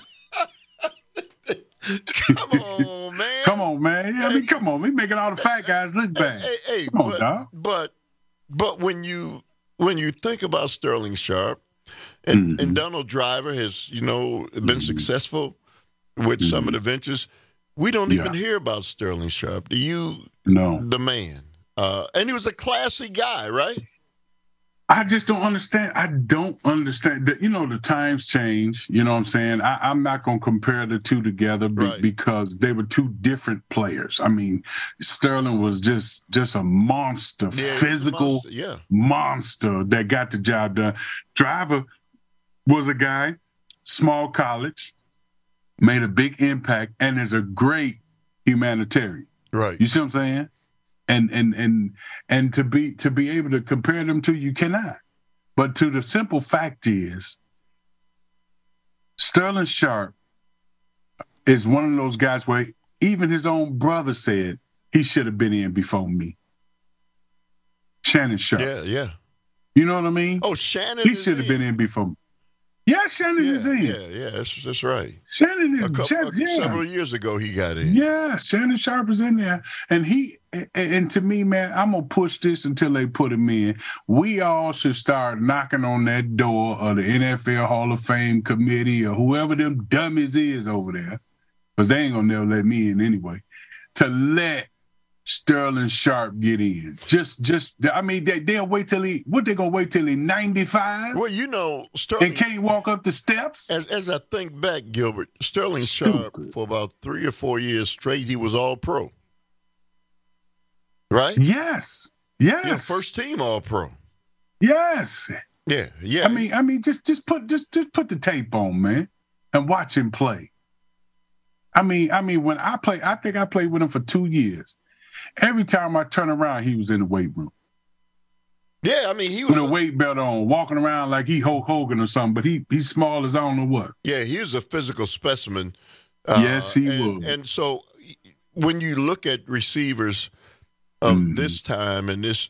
Speaker 21: Come on, man.
Speaker 20: Come on, man. Yeah, I mean, come on. We making all the fat guys look bad.
Speaker 21: Hey,
Speaker 20: come on, dog.
Speaker 21: But when you think about Sterling Sharpe and Donald Driver has, been successful with some of the ventures, we don't even hear about Sterling Sharpe. Do you?
Speaker 20: No.
Speaker 21: The man. And he was a classy guy, right?
Speaker 20: I just don't understand. I don't understand that. The times change. You know what I'm saying? I'm not going to compare the two together because they were two different players. I mean, Sterling was just a monster, physical monster that got the job done. Driver was a guy, small college, made a big impact, and is a great humanitarian.
Speaker 21: Right.
Speaker 20: You see what I'm saying? And to be able to compare them to, you cannot. But to the simple fact is, Sterling Sharpe is one of those guys where even his own brother said he should have been in before me. Shannon Sharpe.
Speaker 21: Yeah.
Speaker 20: You know what I mean?
Speaker 21: Oh, Shannon.
Speaker 20: He should have been in before me. Yeah, Shannon is in.
Speaker 21: Yeah, that's right.
Speaker 20: Shannon is
Speaker 21: several years ago he got in.
Speaker 20: Yeah, Shannon Sharpe is in there. And to me, man, I'm going to push this until they put him in. We all should start knocking on that door of the NFL Hall of Fame committee or whoever them dummies is over there, because they ain't going to never let me in anyway, to let Sterling Sharpe get in. I mean, they'll wait till they going to wait till he's 95?
Speaker 21: Well, Sterling...
Speaker 20: And can't walk up the steps?
Speaker 21: As I think back, Gilbert, Sterling Sharpe, for about 3 or 4 years straight, he was all-pro. Right?
Speaker 20: Yes.
Speaker 21: Yeah, first team all-pro.
Speaker 20: Yes.
Speaker 21: Yeah.
Speaker 20: I mean, just put the tape on, man, and watch him play. I mean, when I think I played with him for 2 years. Every time I turn around, he was in the weight room.
Speaker 21: Yeah, I mean, he was
Speaker 20: with a weight belt on, walking around like he Hulk Hogan or something. But he's small as I don't know what.
Speaker 21: Yeah, he was a physical specimen.
Speaker 20: Yes, he was.
Speaker 21: And so, when you look at receivers of this time they use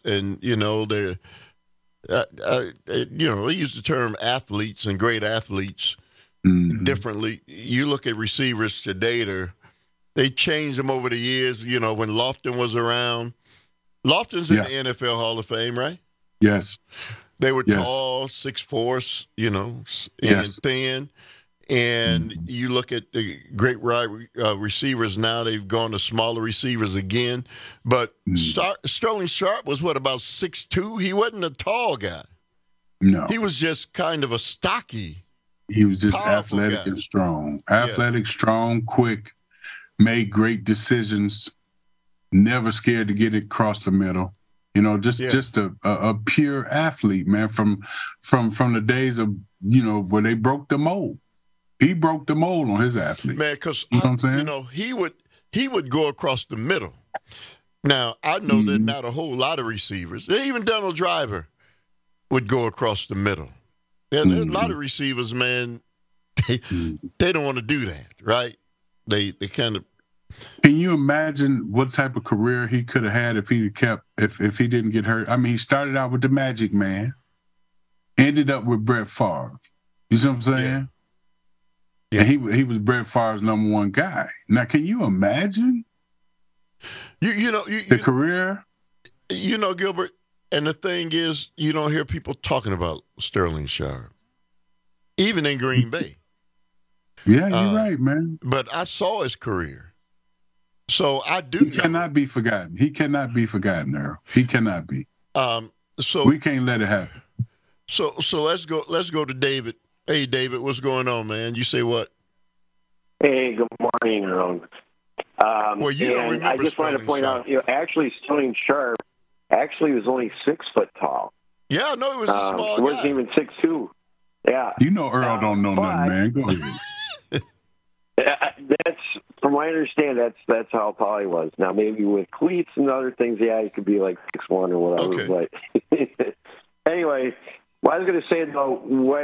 Speaker 21: the term athletes and great athletes differently. You look at receivers today, they changed them over the years. When Lofton was around, Lofton's in the NFL Hall of Fame, right?
Speaker 20: Yes.
Speaker 21: They were tall, 6'4", and thin. And you look at the great receivers now, they've gone to smaller receivers again. But Sterling Sharpe was, about 6'2"? He wasn't a tall guy.
Speaker 20: No.
Speaker 21: He was just kind of a stocky.
Speaker 20: He was just athletic and strong. Athletic, strong, quick, made great decisions, never scared to get it across the middle. Just a pure athlete, man, from the days of, where they broke the mold. He broke the mold on his athlete.
Speaker 21: Man, because
Speaker 20: you know what I'm saying?
Speaker 21: He would go across the middle. Now, I know there's not a whole lot of receivers. Even Donald Driver would go across the middle. There's a lot of receivers, man, they don't want to do that, right? They kind of.
Speaker 20: Can you imagine what type of career he could have had if he didn't get hurt? I mean, he started out with the Magic Man, ended up with Brett Favre. You see what I'm saying? Yeah. And he was Brett Favre's number one guy. Now, can you imagine the career?
Speaker 21: Gilbert, and the thing is, you don't hear people talking about Sterling Sharpe, even in Green Bay.
Speaker 20: Yeah, you're right, man.
Speaker 21: But I saw his career. So I do.
Speaker 20: He cannot be forgotten. He cannot be forgotten, Earl. He cannot be.
Speaker 21: So
Speaker 20: we can't let it happen.
Speaker 21: So let's go to David. Hey, David, what's going on, man? You say what?
Speaker 5: Hey, good morning, Earl.
Speaker 21: Well, you don't remember
Speaker 5: I just wanted to point out, actually, Sterling Sharp was only 6 foot tall.
Speaker 21: Yeah, no, he was a small guy.
Speaker 5: He wasn't even 6'2". Yeah.
Speaker 20: You know Earl don't know nothing, man. Go ahead.
Speaker 5: That's, from what I understand, that's how tall he was. Now, maybe with cleats and other things, he could be like 6'1" or whatever.
Speaker 21: Okay.
Speaker 5: But anyway, what I was going to say though,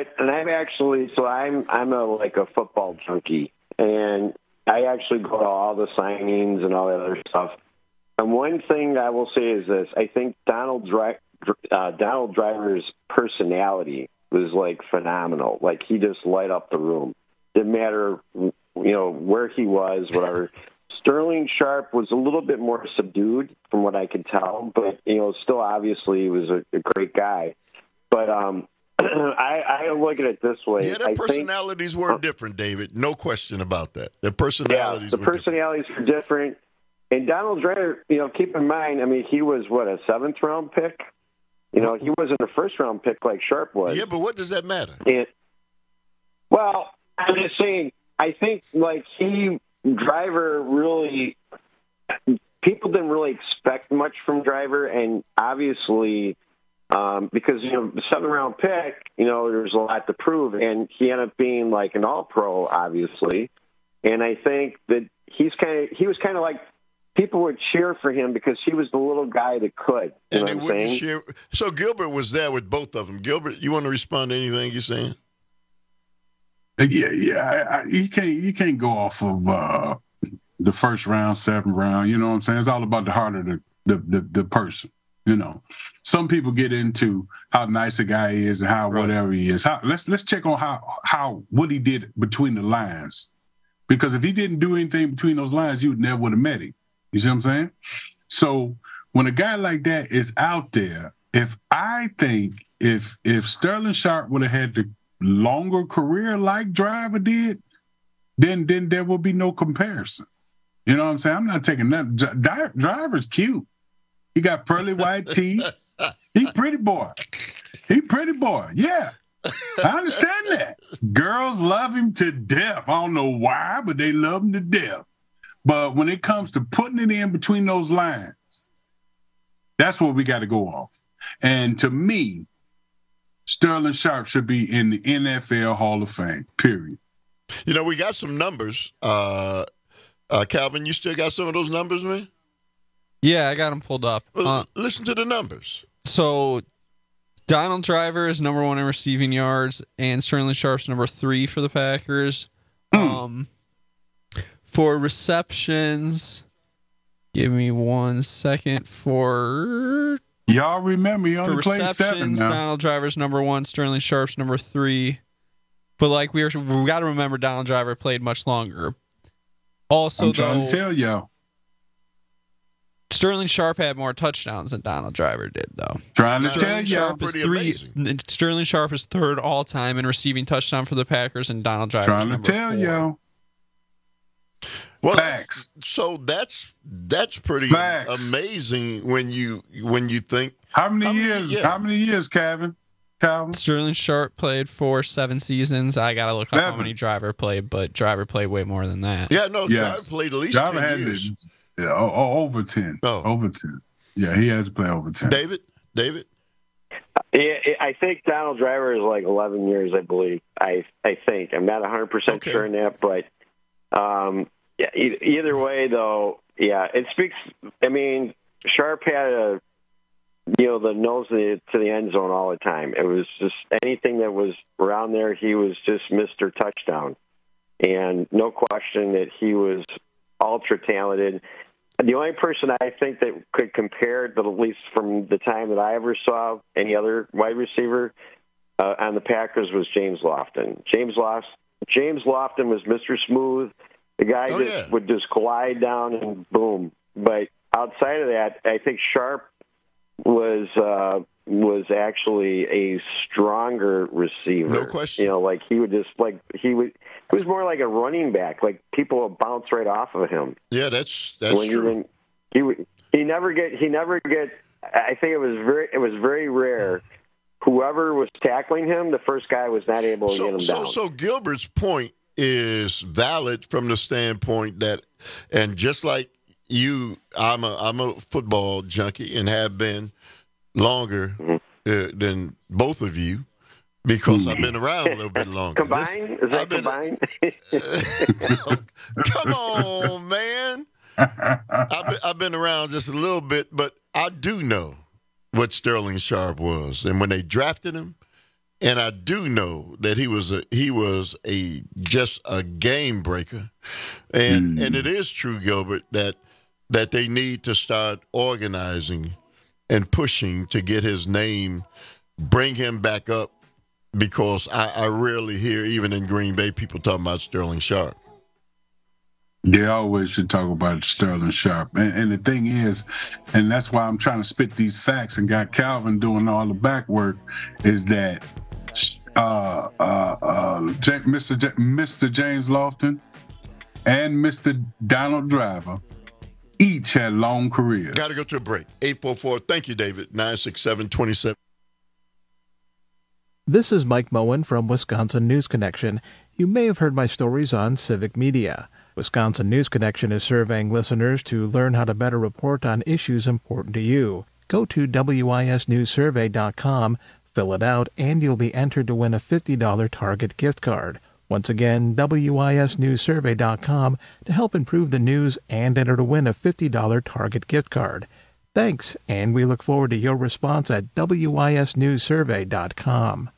Speaker 5: I'm a football junkie, and I actually go to all the signings and all that other stuff. And one thing I will say is this: I think Donald Driver's personality was like phenomenal. Like, he just light up the room. Didn't matter, where he was, whatever. Sterling Sharp was a little bit more subdued from what I could tell, but, still obviously he was a great guy. But I look at it this way.
Speaker 21: Yeah, their personalities were different, David. No question about that. Their personalities
Speaker 5: were different. And Donald Driver, keep in mind, he was, a 7th-round pick? He wasn't a 1st-round pick like Sharp was.
Speaker 21: Yeah, but what does that matter?
Speaker 5: Well, I'm just saying, I think, Driver really, people didn't really expect much from Driver, and obviously, because, the 7th-round pick, there's a lot to prove, and he ended up being like an all-pro, obviously, and I think that he was kind of like, people would cheer for him because he was the little guy that could. You know what I'm saying?
Speaker 21: Cheer. So Gilbert was there with both of them. Gilbert, you want to respond to anything you're saying?
Speaker 20: Yeah. You can't go off of the 1st round, 7th round. You know what I'm saying? It's all about the heart of the person. Some people get into how nice a guy is and how whatever he is. Let's check on how what he did between the lines, because if he didn't do anything between those lines, you never would have met him. You see what I'm saying? So when a guy like that is out there, if Sterling Sharp would have had the longer career like Driver did, then there will be no comparison. You know what I'm saying? I'm not taking that. Driver's cute. He got pearly white teeth. He pretty boy. Yeah. I understand that. Girls love him to death. I don't know why, but they love him to death. But when it comes to putting it in between those lines, that's what we got to go off. And to me, Sterling Sharp should be in the NFL Hall of Fame, period.
Speaker 21: We got some numbers. Calvin, you still got some of those numbers, man?
Speaker 10: Yeah, I got them pulled up.
Speaker 21: Listen to the numbers.
Speaker 10: So Donald Driver is number 1 in receiving yards, and Sterling Sharp's number 3 for the Packers. For receptions, give me 1 second.
Speaker 20: Y'all remember, he only played 7 now.
Speaker 10: Donald Driver's number 1, Sterling Sharp's number 3. But we got to remember, Donald Driver played much longer. Also,
Speaker 20: I'm trying to tell y'all,
Speaker 10: Sterling Sharp had more touchdowns than Donald Driver did, though.
Speaker 20: Trying to tell y'all,
Speaker 10: Sterling Sharp is 3rd all time in receiving touchdown for the Packers, and Donald Driver.
Speaker 20: Trying to tell y'all.
Speaker 21: Well,
Speaker 20: facts.
Speaker 21: So that's pretty amazing when you think.
Speaker 20: How many years, Calvin?
Speaker 10: Sterling Sharp played for 7 seasons. I gotta look up how many Driver played, but Driver played way more than that.
Speaker 21: Yeah, no, Driver played at least 10 years.
Speaker 20: Over 10. Over 10. Yeah, he had to play over 10.
Speaker 21: David?
Speaker 5: Yeah, I think Donald Driver is like 11 years, I believe. I think. I'm not 100% sure on that, but either way, though, it speaks. Sharp had the nose to the end zone all the time. It was just anything that was around there, he was just Mr. Touchdown. And no question that he was ultra talented. The only person I think that could compare, at least from the time that I ever saw any other wide receiver on the Packers, was James Lofton. James Lofton was Mr. Smooth. The guy would just glide down and boom. But outside of that, I think Sharp was actually a stronger receiver.
Speaker 21: No question.
Speaker 5: He would just was more like a running back. Like people would bounce right off of him.
Speaker 21: Yeah, that's
Speaker 5: true. He never get. I think it was very rare. Whoever was tackling him, the first guy was not able to get him down.
Speaker 21: So Gilbert's point is valid from the standpoint that, and just like you, I'm a football junkie and have been longer than both of you because I've been around a little bit longer.
Speaker 5: Combined? Is that combined?
Speaker 21: Come on, man. I've been around just a little bit, but I do know what Sterling Sharpe was, and when they drafted him, and I do know that he was just a game breaker, and it is true, Gilbert, that they need to start organizing and pushing to get his name, bring him back up, because I rarely hear, even in Green Bay, people talking about Sterling Sharpe.
Speaker 20: They always should talk about Sterling Sharpe. And the thing is, and that's why I'm trying to spit these facts and got Calvin doing all the back work, is that Mr. James Lofton and Mr. Donald Driver each had long careers.
Speaker 21: Got to go to a break. 844. Thank you, David. 967-27.
Speaker 1: This is Mike Moen from Wisconsin News Connection. You may have heard my stories on civic media. Wisconsin News Connection is surveying listeners to learn how to better report on issues important to you. Go to wisnewssurvey.com, fill it out, and you'll be entered to win a $50 Target gift card. Once again, wisnewssurvey.com to help improve the news and enter to win a $50 Target gift card. Thanks, and we look forward to your response at wisnewssurvey.com.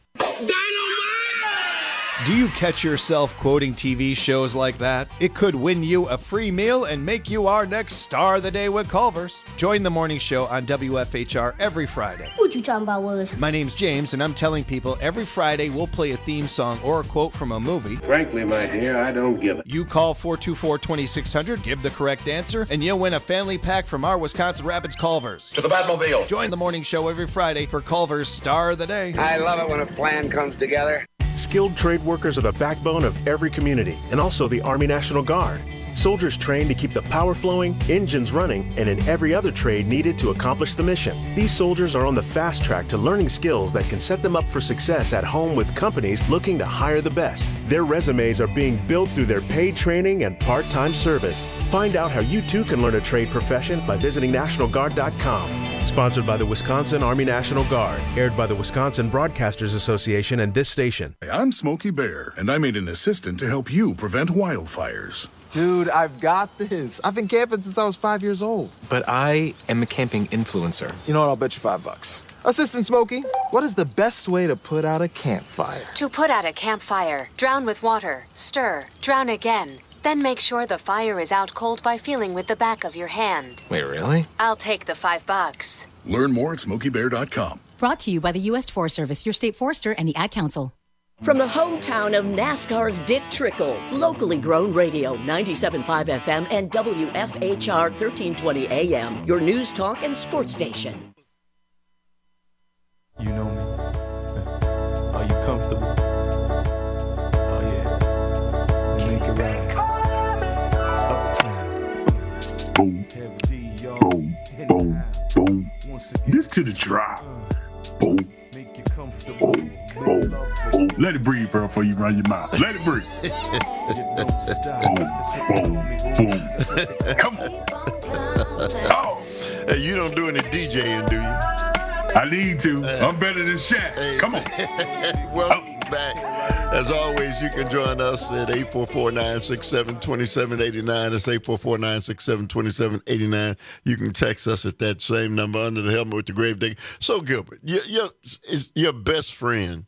Speaker 11: Do you catch yourself quoting TV shows like that? It could win you a free meal and make you our next star of the day with Culver's. Join the morning show on WFHR every Friday.
Speaker 23: What you talking about, Willis?
Speaker 11: My name's James, and I'm telling people every Friday we'll play a theme song or a quote from a movie.
Speaker 12: Frankly, my dear, I don't give it.
Speaker 11: You call 424-2600, give the correct answer, and you'll win a family pack from our Wisconsin Rapids Culver's.
Speaker 12: To the Batmobile.
Speaker 11: Join the morning show every Friday for Culver's Star of the Day.
Speaker 12: I love it when a plan comes together.
Speaker 13: Skilled trade workers are the backbone of every community, and also the Army National Guard. Soldiers trained to keep the power flowing, engines running, and in every other trade needed to accomplish the mission. These soldiers are on the fast track to learning skills that can set them up for success at home with companies looking to hire the best. Their resumes are being built through their paid training and part-time service. Find out how you too can learn a trade profession by visiting NationalGuard.com. Sponsored by the Wisconsin Army National Guard. Aired by the Wisconsin Broadcasters Association and this station.
Speaker 14: I'm Smokey Bear, and I made an assistant to help you prevent wildfires.
Speaker 15: Dude, I've got this. I've been camping since I was 5 years old.
Speaker 16: But I am a camping influencer.
Speaker 15: You know what? I'll bet you $5. Assistant Smokey, what is the best way to put out a campfire?
Speaker 17: To put out a campfire, drown with water, stir, drown again. Then make sure the fire is out cold by feeling with the back of your hand.
Speaker 16: Wait, really?
Speaker 17: I'll take the $5.
Speaker 14: Learn more at SmokeyBear.com.
Speaker 28: Brought to you by the U.S. Forest Service, your state forester, and the Ad Council.
Speaker 3: From the hometown of NASCAR's Dick Trickle, locally grown radio, 97.5 FM and WFHR 1320 AM, your news, talk, and sports station.
Speaker 30: You know me. Are you comfortable? Oh, yeah. Make it right.
Speaker 20: Boom, boom, boom, boom. This to the drop. Boom, boom, boom, boom. Let it breathe, bro, before you run your mouth. Let it breathe. Boom, boom, boom. Come on. Oh.
Speaker 21: Hey, you don't do any DJing, do you?
Speaker 20: I need to. I'm better than Shaq.
Speaker 21: Hey.
Speaker 20: Come on.
Speaker 21: Welcome back. As always, you can join us at 844-967-2789. That's 844-967-2789. You can text us at that same number under the helmet with the grave digger. So, Gilbert, your best friend,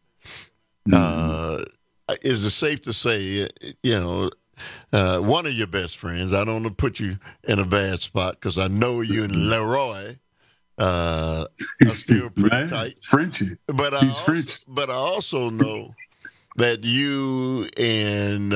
Speaker 21: is it safe to say, one of your best friends, I don't want to put you in a bad spot because I know you and Leroy are still pretty tight.
Speaker 20: Frenchy.
Speaker 21: But I also know that you and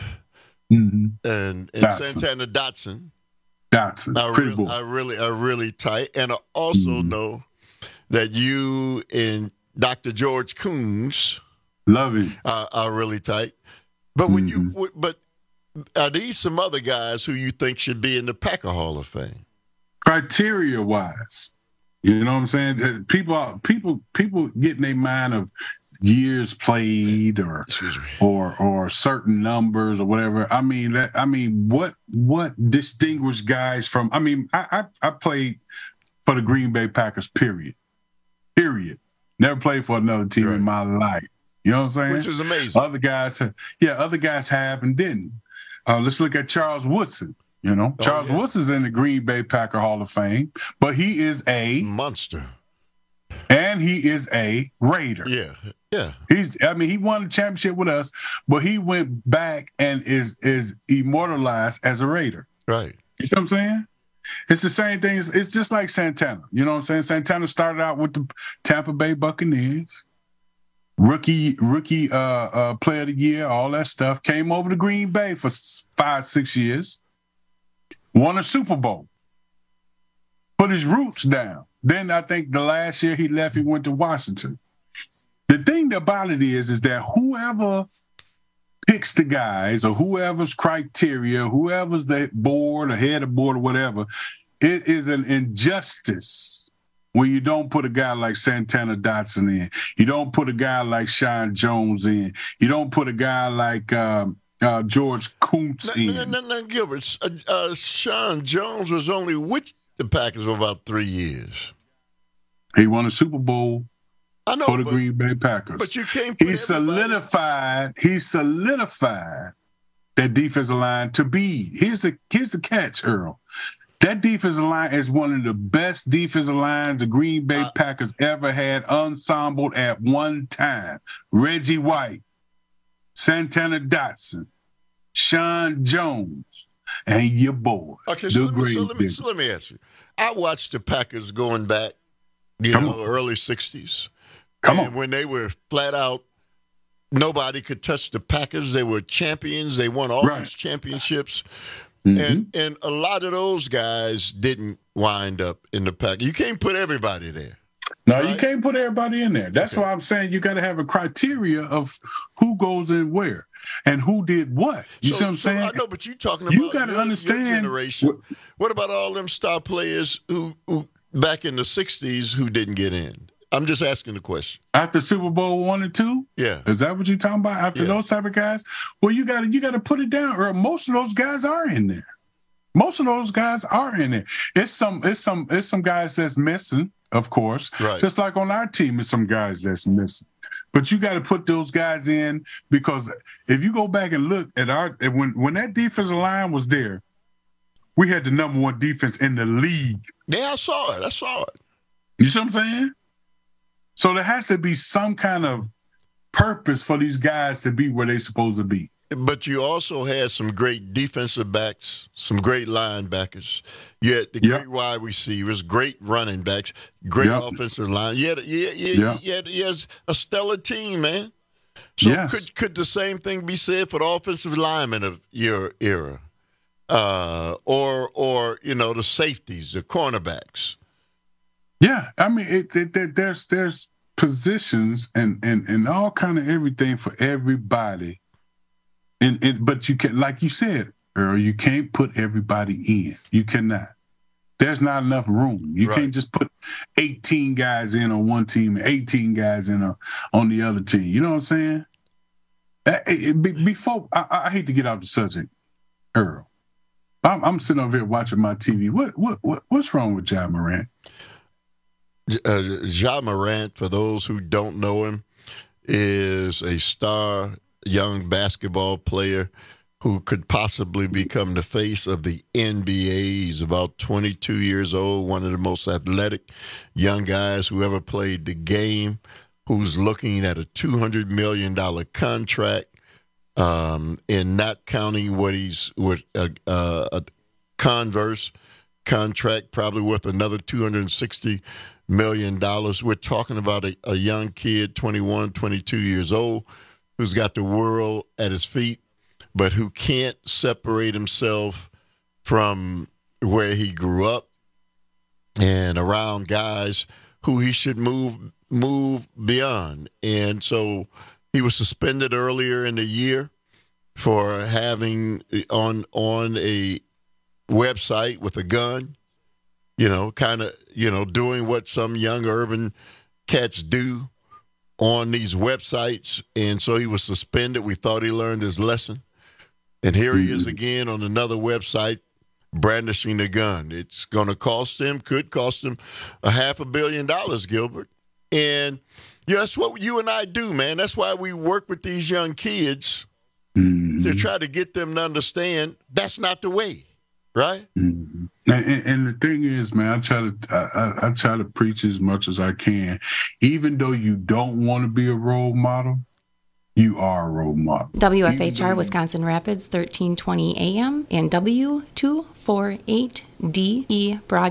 Speaker 21: Santana Dotson are really tight, and I also know that you and Dr. George Coons
Speaker 20: love it
Speaker 21: are really tight. But are these some other guys who you think should be in the Packer Hall of Fame?
Speaker 20: Criteria-wise, you know what I'm saying? People get in their mind of years played or certain numbers or whatever. I mean, what distinguished guys from? I mean, I played for the Green Bay Packers. Period. Never played for another team in my life. You know what I'm saying?
Speaker 21: Which is amazing.
Speaker 20: Other guys have and didn't. Let's look at Charles Woodson. You know, Charles Woodson's in the Green Bay Packer Hall of Fame, but he is a
Speaker 21: monster,
Speaker 20: and he is a Raider.
Speaker 21: Yeah.
Speaker 20: He won the championship with us, but he went back and is immortalized as a Raider.
Speaker 21: Right.
Speaker 20: You see what I'm saying? It's the same thing. It's just like Santana. You know what I'm saying? Santana started out with the Tampa Bay Buccaneers. Rookie player of the year, all that stuff. Came over to Green Bay for 5-6 years. Won a Super Bowl. Put his roots down. Then I think the last year he left, he went to Washington. The thing about it is that whoever picks the guys or whoever's criteria, whoever's the board or head of board or whatever, it is an injustice when you don't put a guy like Santana Dotson in. You don't put a guy like Sean Jones in. You don't put a guy like George Kuntz in.
Speaker 21: Now, Gilbert, Sean Jones was only with the Packers for about 3 years.
Speaker 20: He won a Super Bowl for the Green Bay Packers.
Speaker 21: But you can't put
Speaker 20: He solidified that defensive line to be. Here's the catch, Earl. That defensive line is one of the best defensive lines the Green Bay Packers ever had ensembled at one time. Reggie White, Santana Dotson, Sean Jones, and your boy.
Speaker 21: Okay, so let me ask you. I watched the Packers going back, early 60s. When they were flat out, nobody could touch the Packers. They were champions. They won all these championships. Mm-hmm. And a lot of those guys didn't wind up in the Packers. You can't put everybody there.
Speaker 20: No, you can't put everybody in there. That's why I'm saying you got to have a criteria of who goes in where and who did what. You see what I'm saying?
Speaker 21: I know, but you're talking about
Speaker 20: you got to understand
Speaker 21: your generation. What about all them star players who back in the 60s who didn't get in? I'm just asking the question.
Speaker 20: After Super Bowl 1 and 2?
Speaker 21: Yeah.
Speaker 20: Is that what you're talking about? After those type of guys? Well, you got to put it down. Or most of those guys are in there. Most of those guys are in there. It's some guys that's missing, of course.
Speaker 21: Right.
Speaker 20: Just like on our team, it's some guys that's missing. But you got to put those guys in because if you go back and look at when that defensive line was there, we had the number 1 defense in the league.
Speaker 21: Yeah, I saw it.
Speaker 20: You see what I'm saying? So there has to be some kind of purpose for these guys to be where they're supposed to be.
Speaker 21: But you also had some great defensive backs, some great linebackers. You had the great wide receivers, great running backs, great offensive line. You had a stellar team, man. So could the same thing be said for the offensive linemen of your era? Or the safeties, the cornerbacks?
Speaker 20: Yeah, I mean, there's positions and all kind of everything for everybody, but you can, like you said, Earl, you can't put everybody in. You cannot. There's not enough room. You can't just put 18 guys in on one team and 18 guys in on the other team. You know what I'm saying? Before I hate to get off the subject, Earl. I'm sitting over here watching my TV. What's wrong with Ja Morant?
Speaker 21: Ja Morant, for those who don't know him, is a star young basketball player who could possibly become the face of the NBA. He's about 22 years old, one of the most athletic young guys who ever played the game, who's looking at a $200 million contract, and not counting what he's with a Converse contract, probably worth another $260 million. We're talking about a young kid, 21, 22 years old, who's got the world at his feet, but who can't separate himself from where he grew up and around guys who he should move beyond. And so he was suspended earlier in the year for having on a website with a gun, kind of, doing what some young urban cats do on these websites. And so he was suspended. We thought he learned his lesson. And here he is again on another website brandishing a gun. It's going to could cost him $500 million, Gilbert. And that's what you and I do, man. That's why we work with these young kids to try to get them to understand that's not the way, right?
Speaker 20: Mm-hmm. And the thing is, man, I try to preach as much as I can. Even though you don't want to be a role model, you are a role model.
Speaker 2: WFHR Wisconsin Rapids, 1320 AM and W248DE broadcast.